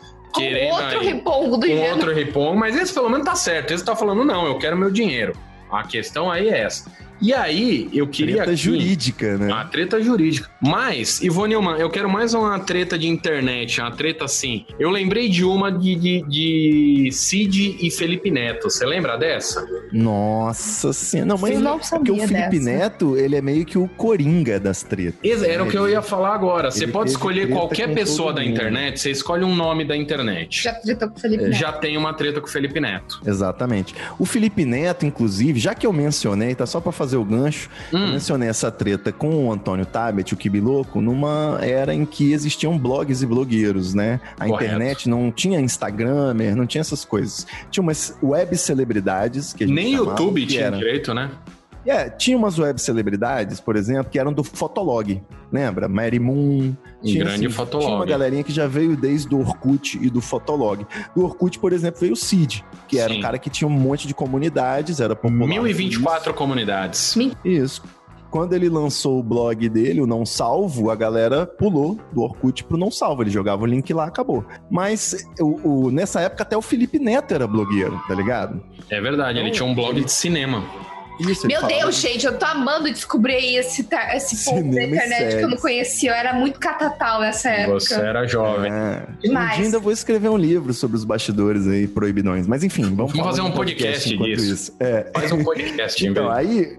Outro ripongo, mas esse pelo menos tá certo, esse tá falando, não, eu quero meu dinheiro. A questão aí é essa. E aí, eu queria... Treta jurídica, né? A treta jurídica. Mas, Ivone Neumann, eu quero mais uma treta de internet, uma treta assim. Eu lembrei de uma de Cid e Felipe Neto. Você lembra dessa? Nossa senhora. Não, mas não sabia, porque o Felipe Neto, ele é meio que o coringa das tretas. Era o que eu ia falar agora. Você pode escolher qualquer pessoa da internet, você escolhe um nome da internet. Já tretou com o Felipe Neto. Já tem uma treta com o Felipe Neto. Exatamente. O Felipe Neto, inclusive, já que eu mencionei, tá só pra fazer o gancho, eu mencionei essa treta com o Antônio Tabet, o Kibiloco, numa era em que existiam blogs e blogueiros, né? A internet não tinha Instagramer, não tinha essas coisas. Tinha umas web celebridades que a gente nem YouTube tinha direito, né? Tinha umas web celebridades, por exemplo, que eram do Fotolog, lembra? Mary Moon. Grande Fotolog. Tinha uma galerinha que já veio desde o Orkut e do Fotolog. Do Orkut, por exemplo, veio o Cid, que era um cara que tinha um monte de comunidades, era popular. 1024 comunidades. Isso. Quando ele lançou o blog dele, o Não Salvo, a galera pulou do Orkut pro Não Salvo. Ele jogava o link lá, acabou. Mas nessa época até o Felipe Neto era blogueiro, tá ligado? É verdade, ele tinha um blog de cinema. Isso, meu Deus, gente, eu tô amando descobrir esse ponto da internet que eu não conhecia. Eu era muito catatal nessa época. Você era jovem. Um dia ainda vou escrever um livro sobre os bastidores aí, proibidões. Mas enfim, vamos fazer um podcast disso. Faz um podcast. Então, aí,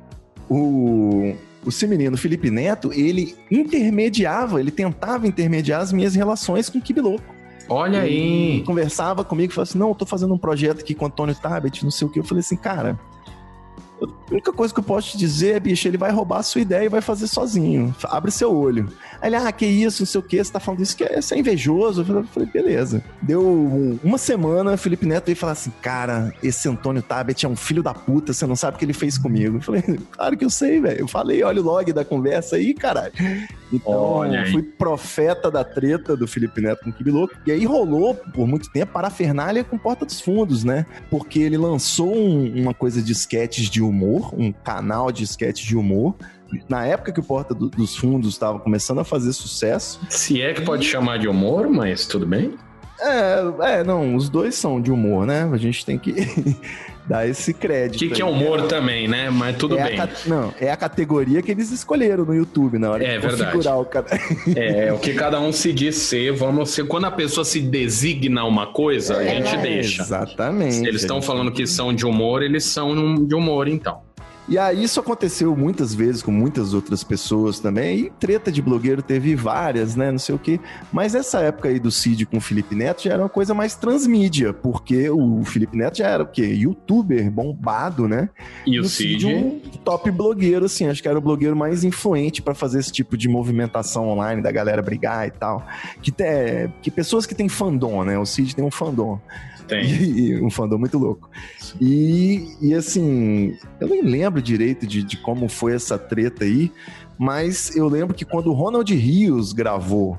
esse menino, Felipe Neto, ele tentava intermediar as minhas relações com o Kibiloco. Olha aí. Ele conversava comigo e falava assim, não, eu tô fazendo um projeto aqui com o Antônio Tabet, não sei o que. Eu falei assim, cara... A única coisa que eu posso te dizer é, bicho, ele vai roubar a sua ideia e vai fazer sozinho. Abre seu olho. Aí ele, que isso, não sei o que, você tá falando isso, você é invejoso. Eu falei, beleza. Deu uma semana, Felipe Neto veio falar assim, cara, esse Antônio Tabet é um filho da puta, você não sabe o que ele fez comigo. Eu falei, claro que eu sei, velho. Eu falei, olha o log da conversa aí, caralho. Então, fui profeta da treta do Felipe Neto com o Kibiloco. E aí rolou, por muito tempo, parafernália com Porta dos Fundos, né? Porque ele lançou uma coisa de sketches de humor, um canal de sketches de humor, na época que o Porta dos Fundos estava começando a fazer sucesso. Se é que pode chamar de humor, mas tudo bem. Não, os dois são de humor, né? A gente tem que dar esse crédito. Que é humor também, né? Mas tudo bem. É a categoria que eles escolheram no YouTube na hora de configurar o canal. O que cada um se diz ser, quando a pessoa se designa uma coisa, a gente deixa. Exatamente. Se eles estão falando que são de humor, eles são de humor, então. E aí isso aconteceu muitas vezes com muitas outras pessoas também, e treta de blogueiro teve várias, né, não sei o quê. Mas essa época aí do Cid com o Felipe Neto já era uma coisa mais transmídia, porque o Felipe Neto já era o quê? Youtuber bombado, né? E o Cid um top blogueiro, assim, acho que era o blogueiro mais influente pra fazer esse tipo de movimentação online, da galera brigar e tal. Que pessoas que têm fandom, né? O Cid tem um fandom. E um fandom muito louco. E assim, eu nem lembro direito de como foi essa treta aí, mas eu lembro que quando o Ronald Rios gravou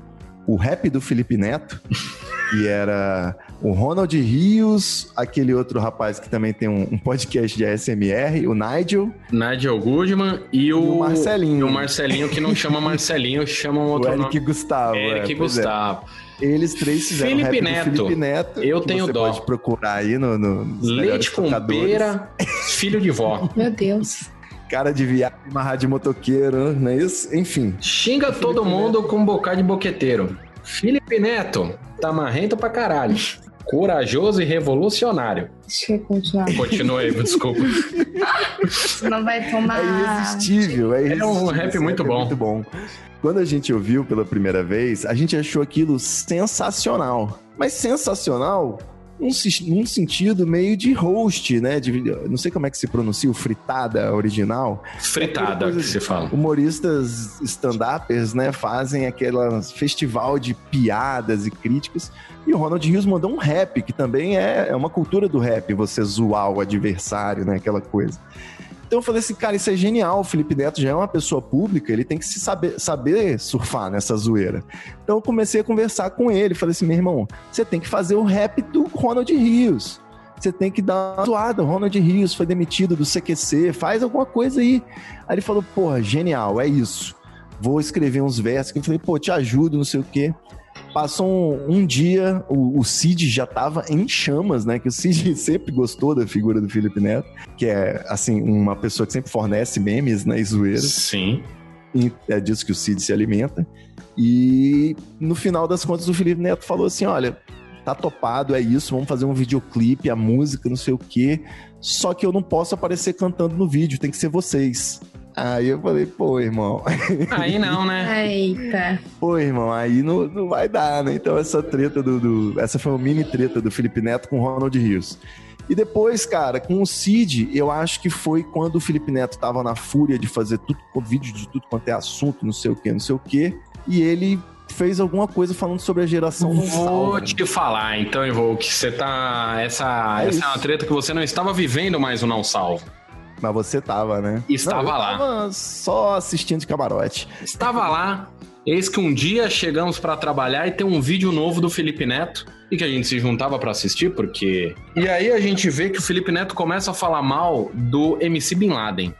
o rap do Felipe Neto, que era o Ronald Rios, aquele outro rapaz que também tem um podcast de ASMR, o Nigel Goodman e o Marcelinho. E o Marcelinho, que não chama Marcelinho, chama um outro nome. O Eric Gustavo. Eric Gustavo. Eles três fizeram Felipe rap Neto. do Felipe Neto. Eu tenho você dó. Pode procurar aí no Leite com pera, filho de vó. Meu Deus. Cara de viagem, amarrar de motoqueiro, não é isso? Enfim. Xinga todo mundo com um bocado de boqueteiro. Felipe Neto, tá marrento pra caralho. Corajoso e revolucionário. Deixa eu continuar. Continua aí, desculpa. Não vai tomar... É irresistível. É um rap muito bom. Muito bom. Quando a gente ouviu pela primeira vez, a gente achou aquilo sensacional. Mas sensacional num sentido meio de host, né? Não sei como é que se pronuncia, o fritada original. Fritada, que se fala. Humoristas stand-uppers, né? Fazem aquele festival de piadas e críticas. E o Ronald Rios mandou um rap, que também é uma cultura do rap, você zoar o adversário, né? Aquela coisa. Então eu falei assim, cara, isso é genial, o Felipe Neto já é uma pessoa pública, ele tem que saber surfar nessa zoeira. Então eu comecei a conversar com ele, falei assim, meu irmão, você tem que fazer o rap do Ronald Rios, você tem que dar uma zoada, o Ronald Rios foi demitido do CQC, faz alguma coisa aí. Aí ele falou, porra, genial, é isso, vou escrever uns versos, eu falei, pô, te ajudo, não sei o quê. Passou um dia, o Cid já tava em chamas, né? Que o Cid sempre gostou da figura do Felipe Neto, que é, assim, uma pessoa que sempre fornece memes, né? E zoeiras. Sim. E é disso que o Cid se alimenta. E no final das contas, o Felipe Neto falou assim: olha, tá topado, é isso, vamos fazer um videoclipe, a música, não sei o quê. Só que eu não posso aparecer cantando no vídeo, tem que ser vocês. Aí eu falei, pô, irmão. Aí não, né? Eita. Pô, irmão, aí não vai dar, né? Então essa treta essa foi uma mini treta do Felipe Neto com o Ronald Rios. E depois, cara, com o Cid, eu acho que foi quando o Felipe Neto tava na fúria de fazer vídeo de tudo quanto é assunto, não sei o quê. E ele fez alguma coisa falando sobre a geração não salva. Vou te falar, então, Ivo, que você tá... Essa é uma treta que você não estava vivendo mais o Não Salvo. Mas você tava, né? Estava lá. Tava só assistindo de camarote. Estava lá. Eis que um dia chegamos pra trabalhar e tem um vídeo novo do Felipe Neto e que a gente se juntava pra assistir, porque... E aí a gente vê que o Felipe Neto começa a falar mal do MC Bin Laden.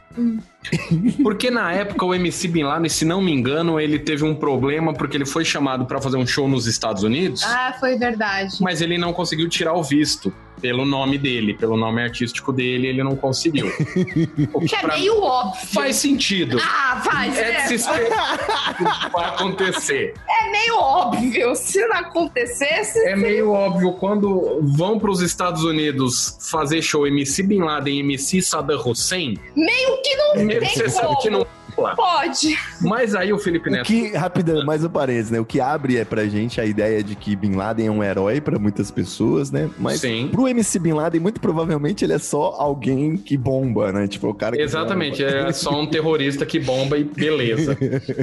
Porque na época o MC Bin Laden, se não me engano, ele teve um problema porque ele foi chamado pra fazer um show nos Estados Unidos. Ah, foi verdade. Mas ele não conseguiu tirar o visto. Pelo nome dele, pelo nome artístico dele, ele não conseguiu. O que é meio óbvio. Faz sentido. Ah, faz. É de se esperar que vai acontecer. É meio óbvio. Se não acontecesse... É meio óbvio. Quando vão para os Estados Unidos fazer show MC Bin Laden e MC Saddam Hussein... Meio que não tem você como. sabe que não... Pode. Mas aí o Felipe Neto... Rapidão, mais um parênteses, né? O que abre é pra gente a ideia de que Bin Laden é um herói pra muitas pessoas, né? Mas Sim. Pro MC Bin Laden, muito provavelmente ele é só alguém que bomba, né? Tipo, o cara que Exatamente, bomba. é só um terrorista que bomba e beleza.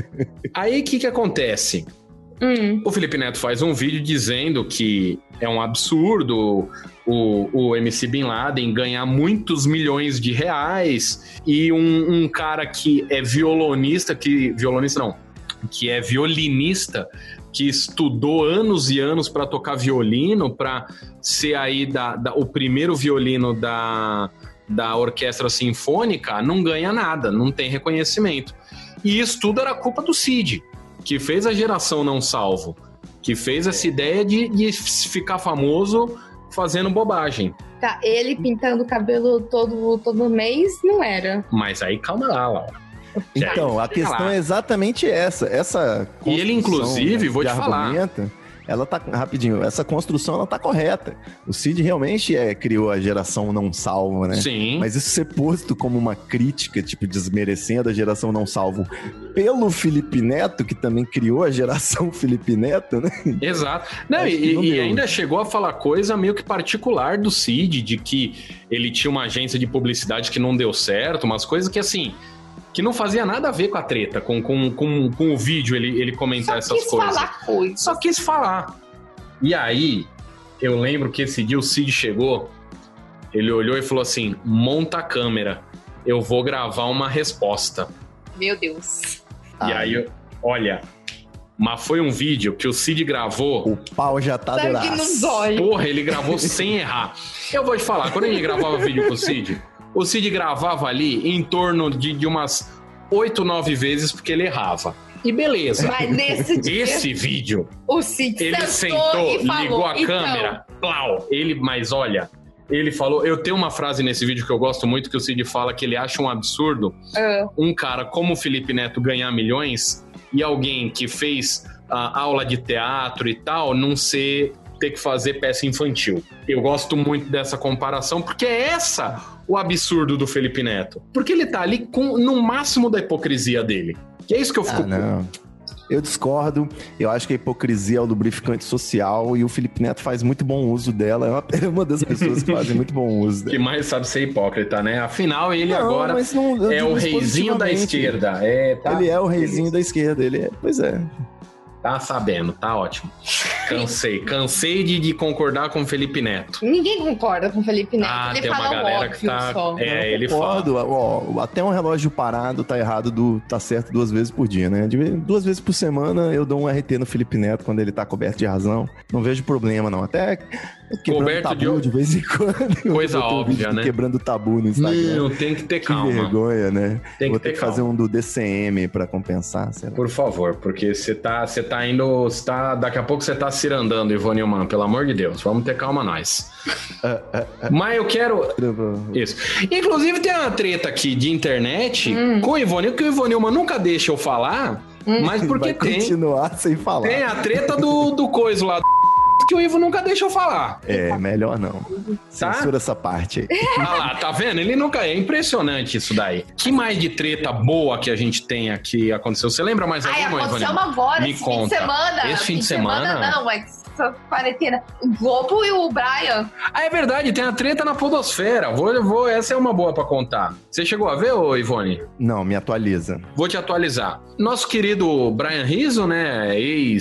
Aí o que acontece? O Felipe Neto faz um vídeo dizendo que é um absurdo o MC Bin Laden ganhar muitos milhões de reais e um cara que é violinista, que é violinista, que estudou anos e anos para tocar violino, para ser aí o primeiro violino da orquestra sinfônica, não ganha nada, não tem reconhecimento. E isso tudo era culpa do Cid, que fez a geração Não Salvo, que fez essa ideia de ficar famoso fazendo bobagem. Tá, ele pintando o cabelo todo mês, não era. Mas aí calma lá, Laura. Então, a questão é exatamente essa. E ele, inclusive, vou te falar... Ela tá, rapidinho, essa construção, ela tá correta. O Cid realmente criou a geração Não Salvo, né? Sim. Mas isso ser posto como uma crítica, tipo, desmerecendo a geração Não Salvo pelo Felipe Neto, que também criou a geração Felipe Neto, né? Exato. Não, e ainda chegou a falar coisa meio que particular do Cid, de que ele tinha uma agência de publicidade que não deu certo, umas coisas que, assim... que não fazia nada a ver com a treta, com o vídeo ele comentar essas coisas. Só quis falar. E aí, eu lembro que esse dia o Cid chegou, ele olhou e falou assim, monta a câmera, eu vou gravar uma resposta. Meu Deus. E aí, olha, mas foi um vídeo que o Cid gravou. O pau já tá Sangue nos olhos. Porra, ele gravou sem errar. Eu vou te falar, quando ele gravava vídeo com o Cid gravava ali em torno de umas 8, 9 vezes porque ele errava. E beleza. Mas nesse dia, esse vídeo, o Cid ele sentou e falou, ligou a câmera, plau, mas olha, ele falou, eu tenho uma frase nesse vídeo que eu gosto muito, que o Cid fala que ele acha um absurdo um cara como o Felipe Neto ganhar milhões e alguém que fez aula de teatro e tal, não ter que fazer peça infantil. Eu gosto muito dessa comparação, porque é o absurdo do Felipe Neto. Porque ele tá ali no máximo da hipocrisia dele. Que é isso que eu fico... não. Eu discordo. Eu acho que a hipocrisia é o lubrificante social e o Felipe Neto faz muito bom uso dela. É uma das pessoas que fazem muito bom uso dela. Que mais sabe ser hipócrita, né? Afinal, ele agora é o reizinho da esquerda. Ele é o reizinho da esquerda. Pois é. Tá sabendo, tá ótimo. Cansei de concordar com o Felipe Neto. Ninguém concorda com o Felipe Neto. Ele tem fala uma galera óbvio que tá... só. ele concordo. fala. Ó, até um relógio parado tá errado, tá certo 2 vezes por dia, né? 2 vezes por semana eu dou um RT no Felipe Neto quando ele tá coberto de razão. Não vejo problema, não. Até quebrando coberto tabu de vez em quando. Coisa óbvia, né? Quebrando tabu no Instagram. Não, tem que ter calma. Que vergonha, né? Tem Vou ter que fazer um do DCM pra compensar, sei lá. Por favor, porque você tá indo... daqui a pouco você tá cirandando, Ivone Human, pelo amor de Deus. Vamos ter calma nós. Mas eu quero... Isso. Inclusive tem uma treta aqui de internet com o Ivone, que o Ivone Human nunca deixa eu falar, mas porque vai continuar sem falar. Tem a treta do coisa lá, que o Ivo nunca deixa eu falar. Melhor não. Tá? Censura essa parte aí. Ah lá, tá vendo? Ele nunca... É impressionante isso daí. Que mais de treta boa que a gente tem aqui aconteceu? Você lembra mais alguma, Ivone? Aconteceu agora, Me esse conta. fim de semana. Esse fim de semana? Não, mas quarentena. O Globo e o Brian. É verdade, tem a treta na podosfera. Essa é uma boa pra contar. Você chegou a ver, ô Ivone? Não, me atualiza. Vou te atualizar. Nosso querido Brian Rizzo, né,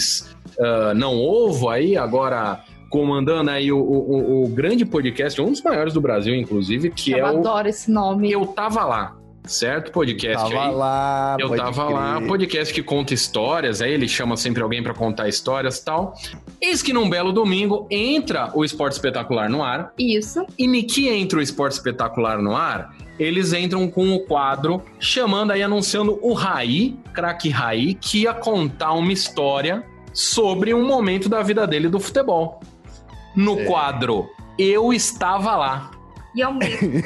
Não Ovo aí, agora comandando aí o grande podcast, um dos maiores do Brasil, inclusive, que eu adoro esse nome. Eu Tava Lá, certo? Podcast tava aí. Lá, eu tava crer. Lá, podcast que conta histórias, aí ele chama sempre alguém pra contar histórias e tal. Eis que num belo domingo entra o Esporte Espetacular no ar. Isso. E no que entra o Esporte Espetacular no ar, eles entram com o quadro, chamando aí, anunciando o Raí, craque Raí, que ia contar uma história sobre um momento da vida dele do futebol. No quadro, Eu Estava Lá. E é o mesmo.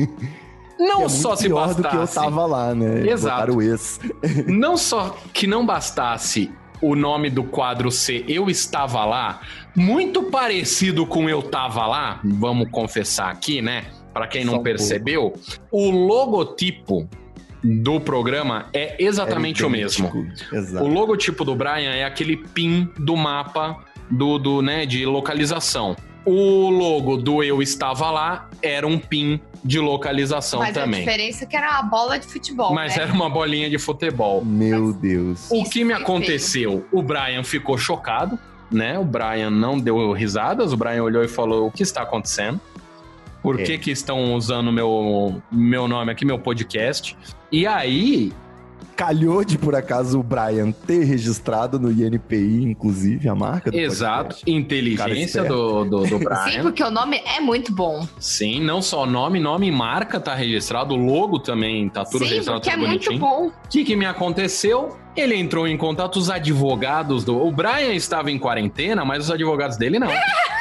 Não só se bastasse... do que Eu Tava Lá, né? Exato. Botaram esse. Não só que não bastasse o nome do quadro ser Eu Estava Lá, muito parecido com Eu Tava Lá, vamos confessar aqui, né? Pra quem não percebeu, o logotipo do programa é exatamente o mesmo. Exato. O logotipo do Brian é aquele pin do mapa né, de localização. O logo do Eu Estava Lá era um pin de localização também. Mas a diferença é que era uma bola de futebol, Mas né? era uma bolinha de futebol. Meu Deus. O que me aconteceu? O Brian ficou chocado, né? O Brian não deu risadas, o Brian olhou e falou, o que está acontecendo? Por que estão usando meu nome aqui, meu podcast? E aí... Calhou de, por acaso, o Brian ter registrado no INPI, inclusive, a marca do Exato, podcast. Inteligência do Brian. Sim, porque o nome é muito bom. Sim, não só nome e marca tá registrado, o logo também tá tudo registrado, tudo bonitinho. Sim, porque é muito bom. O que me aconteceu? Ele entrou em contato, os advogados O Brian estava em quarentena, mas os advogados dele não.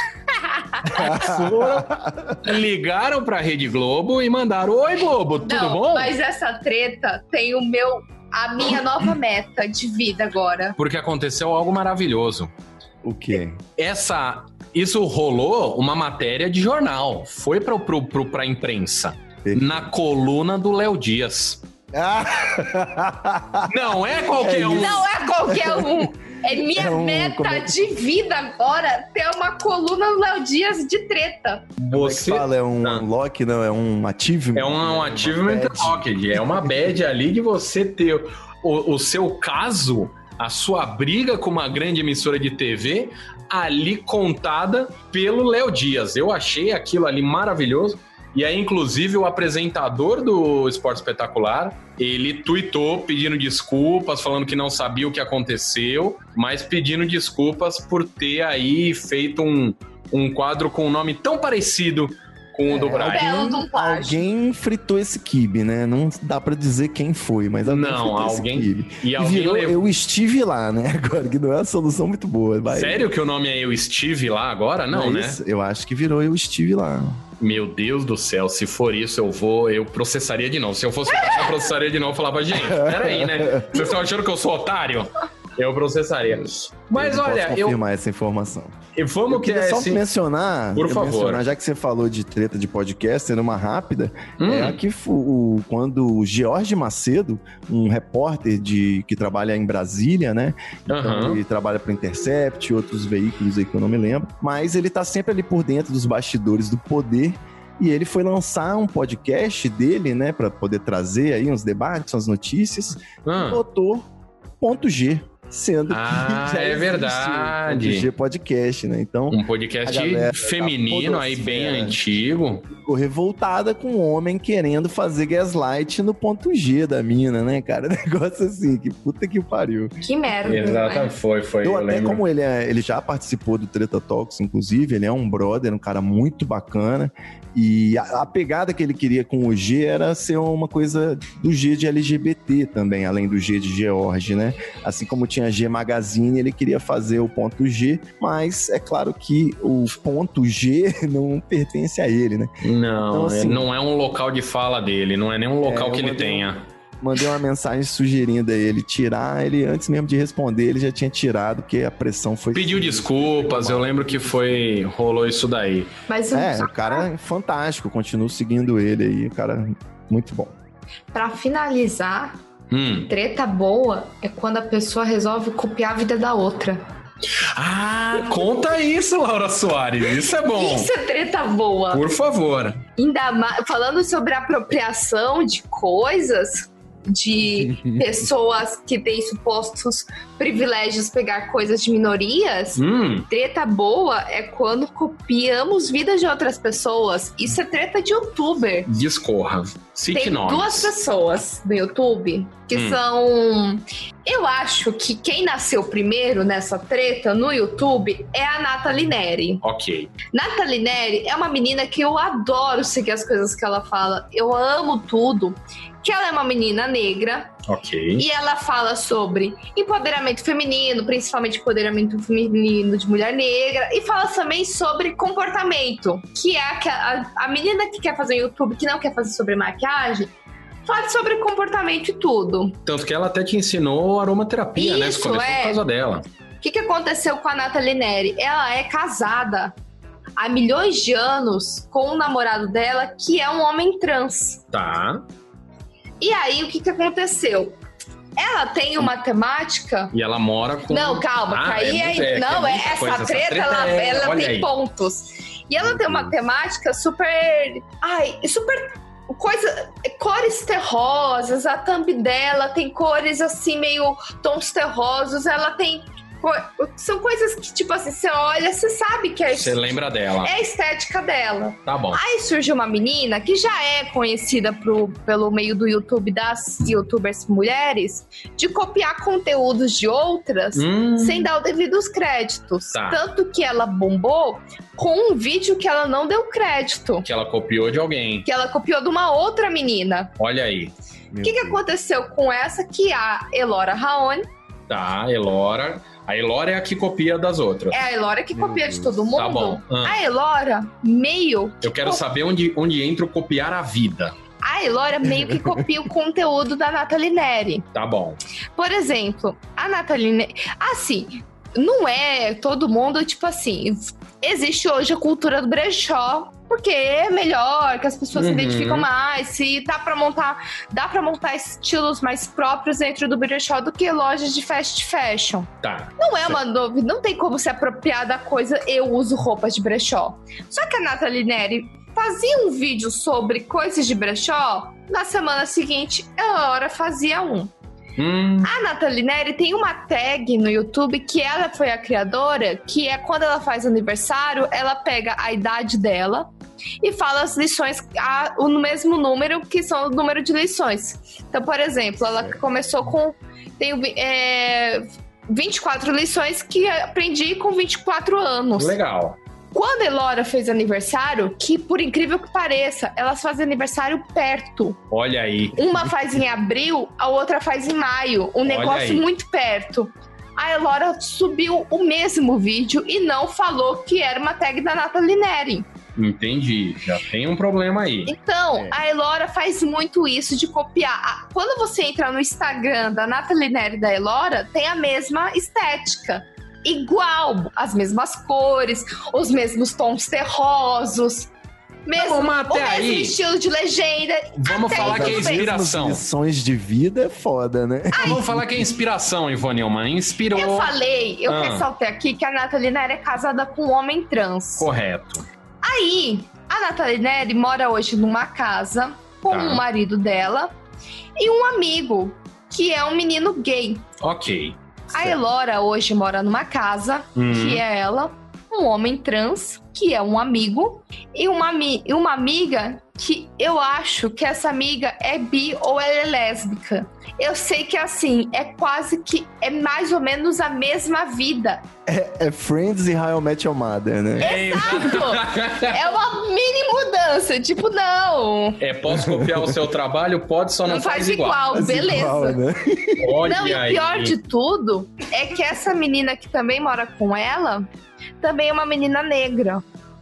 Ligaram pra Rede Globo e mandaram, oi Globo, tudo bom? Mas essa treta tem a minha nova meta de vida agora. Porque aconteceu algo maravilhoso. O quê? Isso rolou uma matéria de jornal. Foi pra imprensa. Na coluna do Léo Dias. Não é qualquer um. Não é qualquer um. É minha meta de vida agora ter uma coluna do Léo Dias de treta. Você fala, é um unlock, não? É um achievement? É um achievement unlocked. É uma badge ali de você ter o seu caso, a sua briga com uma grande emissora de TV, ali contada pelo Léo Dias. Eu achei aquilo ali maravilhoso. E aí, inclusive, o apresentador do Esporte Espetacular, ele tuitou pedindo desculpas, falando que não sabia o que aconteceu, mas pedindo desculpas por ter aí feito um quadro com um nome tão parecido com o do Brian. Alguém fritou esse quibe, né? Não dá pra dizer quem foi, mas alguém E alguém virou Eu Estive Lá, né? Agora, que não é uma solução muito boa. Sério que o nome é Eu Estive Lá agora? Não, né? Isso? Eu acho que virou Eu Estive Lá. Meu Deus do céu, se for isso, eu processaria de novo. Se eu fosse eu processaria de novo, eu falava, gente, peraí, né? Vocês estão achando que eu sou otário? Eu processaria. Mas olha, posso confirmar essa informação. Vamos que só mencionar, por favor. Já que você falou de treta de podcaster, uma rápida, aqui quando o George Macedo, um repórter que trabalha em Brasília, né? Então, ele trabalha para Intercept e outros veículos aí que eu não me lembro, mas ele tá sempre ali por dentro dos bastidores do poder. E ele foi lançar um podcast dele, né, para poder trazer aí uns debates, umas notícias, e botou Ponto G. Sendo que já é verdade. Ponto G podcast, né? Então, um podcast feminino aí bem antigo. Ficou revoltada com um homem querendo fazer gaslight no ponto G da mina, né, cara? Negócio assim, que puta que pariu. Que merda. Exato, foi. Eu até lembro. Como ele já participou do Treta Talks, inclusive, ele é um brother, um cara muito bacana. E a pegada que ele queria com o G era ser uma coisa do G de LGBT também, além do G de George, né? Assim como tinha G Magazine, ele queria fazer o ponto G, mas é claro que o ponto G não pertence a ele, né? Não, então, assim, não é um local de fala dele, não é nem um local que ele tenha. Mandei uma mensagem sugerindo a ele tirar, ele antes mesmo de responder, ele já tinha tirado, porque a pressão foi... Pediu desculpas, eu lembro que rolou isso daí. Mas o cara é fantástico, continuo seguindo ele aí, o cara muito bom. Pra finalizar, treta boa é quando a pessoa resolve copiar a vida da outra. Conta isso, Laura Soares, isso é bom. Isso é treta boa. Por favor. Ainda mais, falando sobre apropriação de coisas, de pessoas que têm supostos privilégios pegar coisas de minorias, treta boa é quando copiamos vidas de outras pessoas. Isso é treta de youtuber. Discorra. Tem duas pessoas no YouTube que são... Eu acho que quem nasceu primeiro nessa treta no YouTube é a Nathalie Neri. Ok. Nathalie Neri é uma menina que eu adoro seguir as coisas que ela fala. Eu amo tudo. Que ela é uma menina negra. Ok. E ela fala sobre empoderamento feminino, principalmente empoderamento feminino de mulher negra. E fala também sobre comportamento. Que é a menina que quer fazer YouTube, que não quer fazer sobre maquiagem, fala sobre comportamento e tudo. Tanto que ela até te ensinou aromaterapia, né? Isso começou por causa dela. O que aconteceu com a Nathalie Neri? Ela é casada há milhões de anos com um namorado dela, que é um homem trans. Tá. E aí, o que aconteceu? Ela tem uma temática... E ela mora com... Não, calma. Essa treta ela tem aí pontos. E ela tem uma temática super... cores terrosas. A thumb dela tem cores assim, meio tons terrosos. Ela tem... São coisas que, tipo assim, você olha, você sabe que é... Você lembra dela. É a estética dela. Tá bom. Aí surge uma menina que já é conhecida pelo meio do YouTube, das youtubers mulheres, de copiar conteúdos de outras sem dar os devidos créditos. Tá. Tanto que ela bombou com um vídeo que ela não deu crédito. Que ela copiou de alguém. Que ela copiou de uma outra menina. Olha aí. O que aconteceu com essa? Que a Elora Raoni... Tá, Elora... A Elora é a que copia das outras. É a Elora que copia de todo mundo. Tá bom. A Elora meio... Eu quero saber onde entra o copiar a vida. A Elora meio que copia o conteúdo da Nathalie Neri. Tá bom. Por exemplo, a Nathalie Neri... Assim, não é todo mundo, tipo assim... Existe hoje a cultura do brechó, porque é melhor, que as pessoas se identificam mais, se dá pra montar estilos mais próprios dentro do brechó do que lojas de fast fashion. Tá. Não é uma novidade, não tem como se apropriar da coisa, eu uso roupas de brechó. Só que a Nathalie Neri fazia um vídeo sobre coisas de brechó, na semana seguinte, a Elora fazia um. A Nathalie Neri tem uma tag no YouTube que ela foi a criadora, que é quando ela faz aniversário, ela pega a idade dela e fala as lições no mesmo número, que são o número de lições. Então, por exemplo, ela começou com... Tem 24 lições que aprendi com 24 anos. Legal. Quando a Elora fez aniversário, que por incrível que pareça, elas fazem aniversário perto. Olha aí. Uma faz em abril, a outra faz em maio. Um negócio muito perto. A Elora subiu o mesmo vídeo e não falou que era uma tag da Nathalie Neri. Entendi, já tem um problema aí. Então, a Elora faz muito isso de copiar. Quando você entra no Instagram da Nathalie Neri e da Elora, tem a mesma estética. Igual, as mesmas cores, os mesmos tons terrosos, o mesmo estilo de legenda. Vamos falar que é inspiração. Lições de vida é foda, né? Vamos falar que é inspiração, Ivone Neumann. Inspirou. Eu ressaltei aqui que a Nathalie Neri é casada com um homem trans. Correto. Aí, a Nathalie Neri mora hoje numa casa com o marido dela e um amigo, que é um menino gay. Ok. A Elora hoje mora numa casa, que é ela, um homem trans, que é um amigo, e uma amiga que eu acho que essa amiga é bi ou ela é lésbica. Eu sei que assim, é mais ou menos a mesma vida. É Friends e How I Met Your Mother, né? Exato! É uma mini mudança, tipo, não. Posso copiar o seu trabalho? Pode, só não faz igual. Beleza. Igual, né? Olha não, e o pior de tudo é que essa menina que também mora com ela, também é uma menina negra.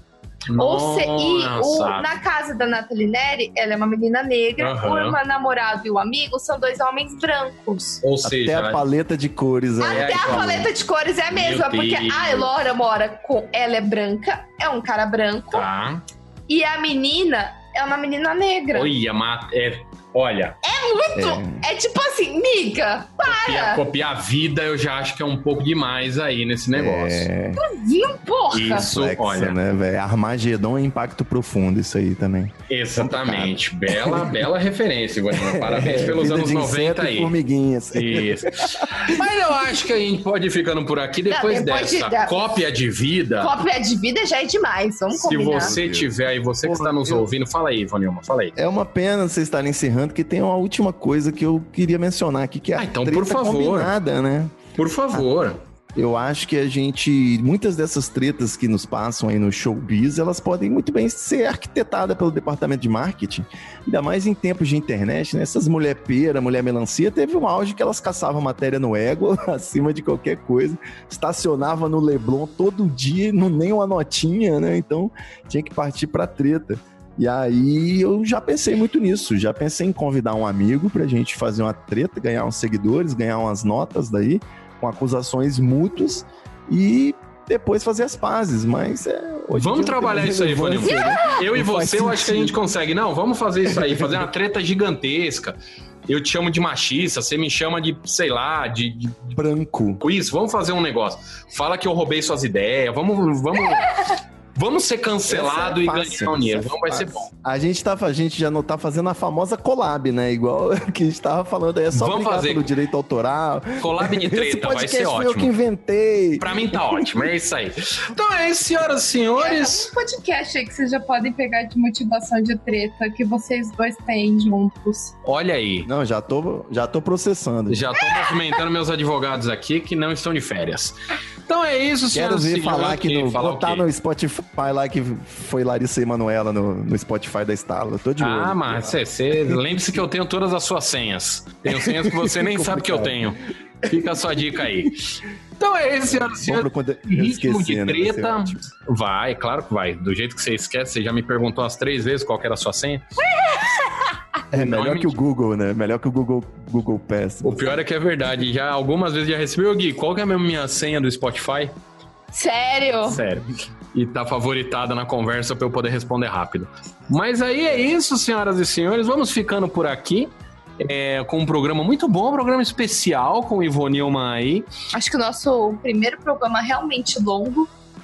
Na casa da Nathalie Neri, ela é uma menina negra, o namorado e o amigo são dois homens brancos. Ou seja, até a paleta de cores até a paleta de cores é a mesma, porque a Elora mora com... Ela é branca, é um cara branco. Tá. E a menina é uma menina negra. Olha. É muito... É tipo assim, miga, para! Copiar a vida eu já acho que é um pouco demais aí nesse negócio. Viu, porra? Isso, Complexa, olha. Né, velho? Armagedon é impacto profundo, isso aí também. Exatamente. Bela referência, Ivone. Parabéns pelos anos 90 aí. Formiguinhas. Isso. Mas eu acho que a gente pode ir ficando por aqui depois dessa cópia de vida. Cópia de vida já é demais, vamos combinar. Se você tiver aí, você que está nos ouvindo, fala aí, Ivone Neumann, fala aí. É uma pena vocês estarem encerrando, que tem uma última coisa que eu queria mencionar aqui, que é a então, treta por favor. combinada, né? Por favor. Eu acho que muitas dessas tretas que nos passam aí no showbiz, elas podem muito bem ser arquitetadas pelo departamento de marketing, ainda mais em tempos de internet, né? Essas mulher pera, mulher melancia, teve um auge que elas caçavam matéria no ego, acima de qualquer coisa, estacionava no Leblon todo dia, nem uma notinha, né? Então, tinha que partir pra treta. E aí eu já pensei muito nisso, já pensei em convidar um amigo pra gente fazer uma treta, ganhar uns seguidores, ganhar umas notas daí, com acusações mútuas e depois fazer as pazes, mas vamos trabalhar isso aí, Ivone. Eu e você, eu acho que a gente consegue. Não, vamos fazer isso aí, fazer uma treta gigantesca. Eu te chamo de machista, você me chama de, sei lá, de branco. Isso, vamos fazer um negócio. Fala que eu roubei suas ideias, Vamos ser cancelado e ganhar dinheiro. Vai ser bom. A gente já não tá fazendo a famosa collab, né? Igual que a gente tava falando aí. É só brigar pelo direito autoral. Collab de treta, vai ser ótimo. Eu que inventei. Pra mim tá ótimo, é isso aí. Então é isso, senhoras e senhores. Um podcast aí que vocês já podem pegar de motivação de treta que vocês dois têm juntos. Olha aí. Não, já tô processando. Já tô movimentando meus advogados aqui que não estão de férias. Então é isso, senhoras e senhores. Quero ver falar que botar no Spotify lá que foi Larissa e Manoela no Spotify da Estala. Tô de olho. Mas lembre-se que eu tenho todas as suas senhas. Tenho senhas que você nem sabe que eu tenho. Fica a sua dica aí. Então é isso, senhoras e senhores. Ritmo de treta. Vai, claro que vai. Do jeito que você esquece, você já me perguntou umas 3 vezes qual que era a sua senha. É melhor que o Google, né? Melhor que o Google Pass. O pior é que é verdade. Já algumas vezes já recebi. Gui, qual que é a minha senha do Spotify? Sério? Sério. E tá favoritada na conversa pra eu poder responder rápido. Mas aí é isso, senhoras e senhores. Vamos ficando por aqui. Com um programa muito bom, um programa especial com o Ivone Neumann aí. Acho que o nosso primeiro programa realmente longo.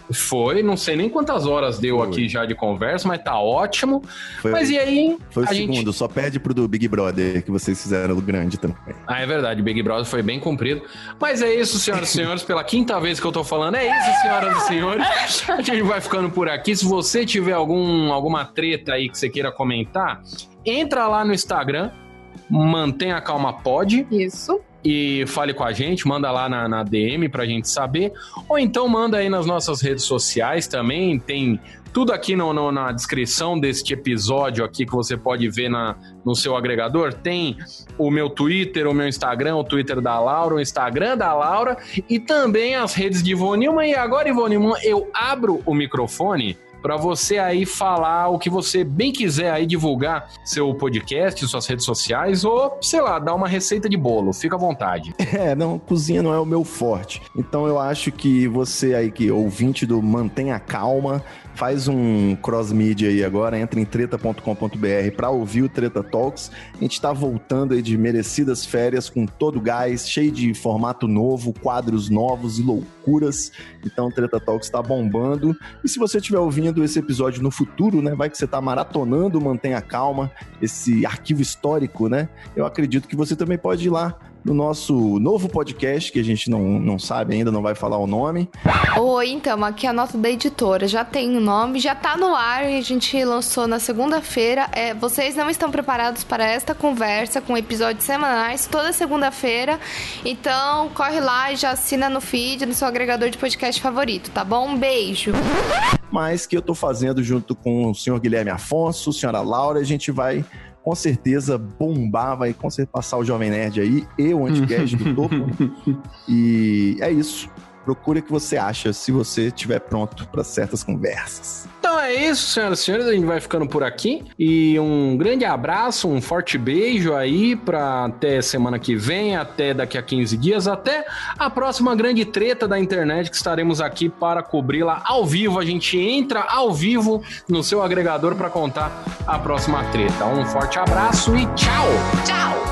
Foi, não sei nem quantas horas deu aqui já de conversa, mas tá ótimo. Mas e aí? Foi o segundo, só perde pro do Big Brother, que vocês fizeram do grande também. Ah, é verdade, Big Brother foi bem comprido. Mas é isso, senhoras e senhores, pela quinta vez que eu tô falando, é isso, senhoras e senhores. A gente vai ficando por aqui. Se você tiver alguma treta aí que você queira comentar, entra lá no Instagram, Mantenha a Calma Pod. Isso. E fale com a gente, manda lá na DM pra gente saber, ou então manda aí nas nossas redes sociais também, tem tudo aqui na descrição deste episódio aqui que você pode ver no seu agregador, tem o meu Twitter, o meu Instagram, o Twitter da Laura, o Instagram da Laura e também as redes de Ivonilma. E agora, Ivonilma, eu abro o microfone para você aí falar o que você bem quiser aí, divulgar seu podcast, suas redes sociais ou, sei lá, dar uma receita de bolo. Fica à vontade. Não, cozinha não é o meu forte. Então eu acho que você aí, que ouvinte do Mantenha Calma, faz um cross-media aí agora, entra em treta.com.br para ouvir o Treta Talks. A gente tá voltando aí de merecidas férias com todo gás, cheio de formato novo, quadros novos e loucuras. Então o Treta Talks tá bombando. E se você estiver ouvindo esse episódio no futuro, né, vai que você tá maratonando Mantenha Calma, esse arquivo histórico, né? Eu acredito que você também pode ir lá no nosso novo podcast, que a gente não sabe ainda, não vai falar o nome. Oi, então, aqui é a nota da editora, já tem o nome, já tá no ar e a gente lançou na segunda-feira. Vocês não estão preparados para esta conversa com episódios semanais, toda segunda-feira, então corre lá e já assina no feed, no seu agregador de podcast favorito, tá bom? Um beijo! Mas que eu tô fazendo junto com o senhor Guilherme Afonso, senhora Laura, a gente vai com certeza bombar, vai com certeza passar o Jovem Nerd aí e o Anticast do topo. E é isso. Procure o que você acha, se você estiver pronto para certas conversas. Então é isso, senhoras e senhores, a gente vai ficando por aqui. E um grande abraço, um forte beijo aí para até semana que vem, até daqui a 15 dias, até a próxima grande treta da internet que estaremos aqui para cobri-la ao vivo. A gente entra ao vivo no seu agregador para contar a próxima treta. Um forte abraço e tchau! Tchau!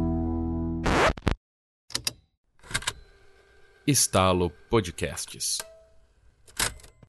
Estalo Podcasts.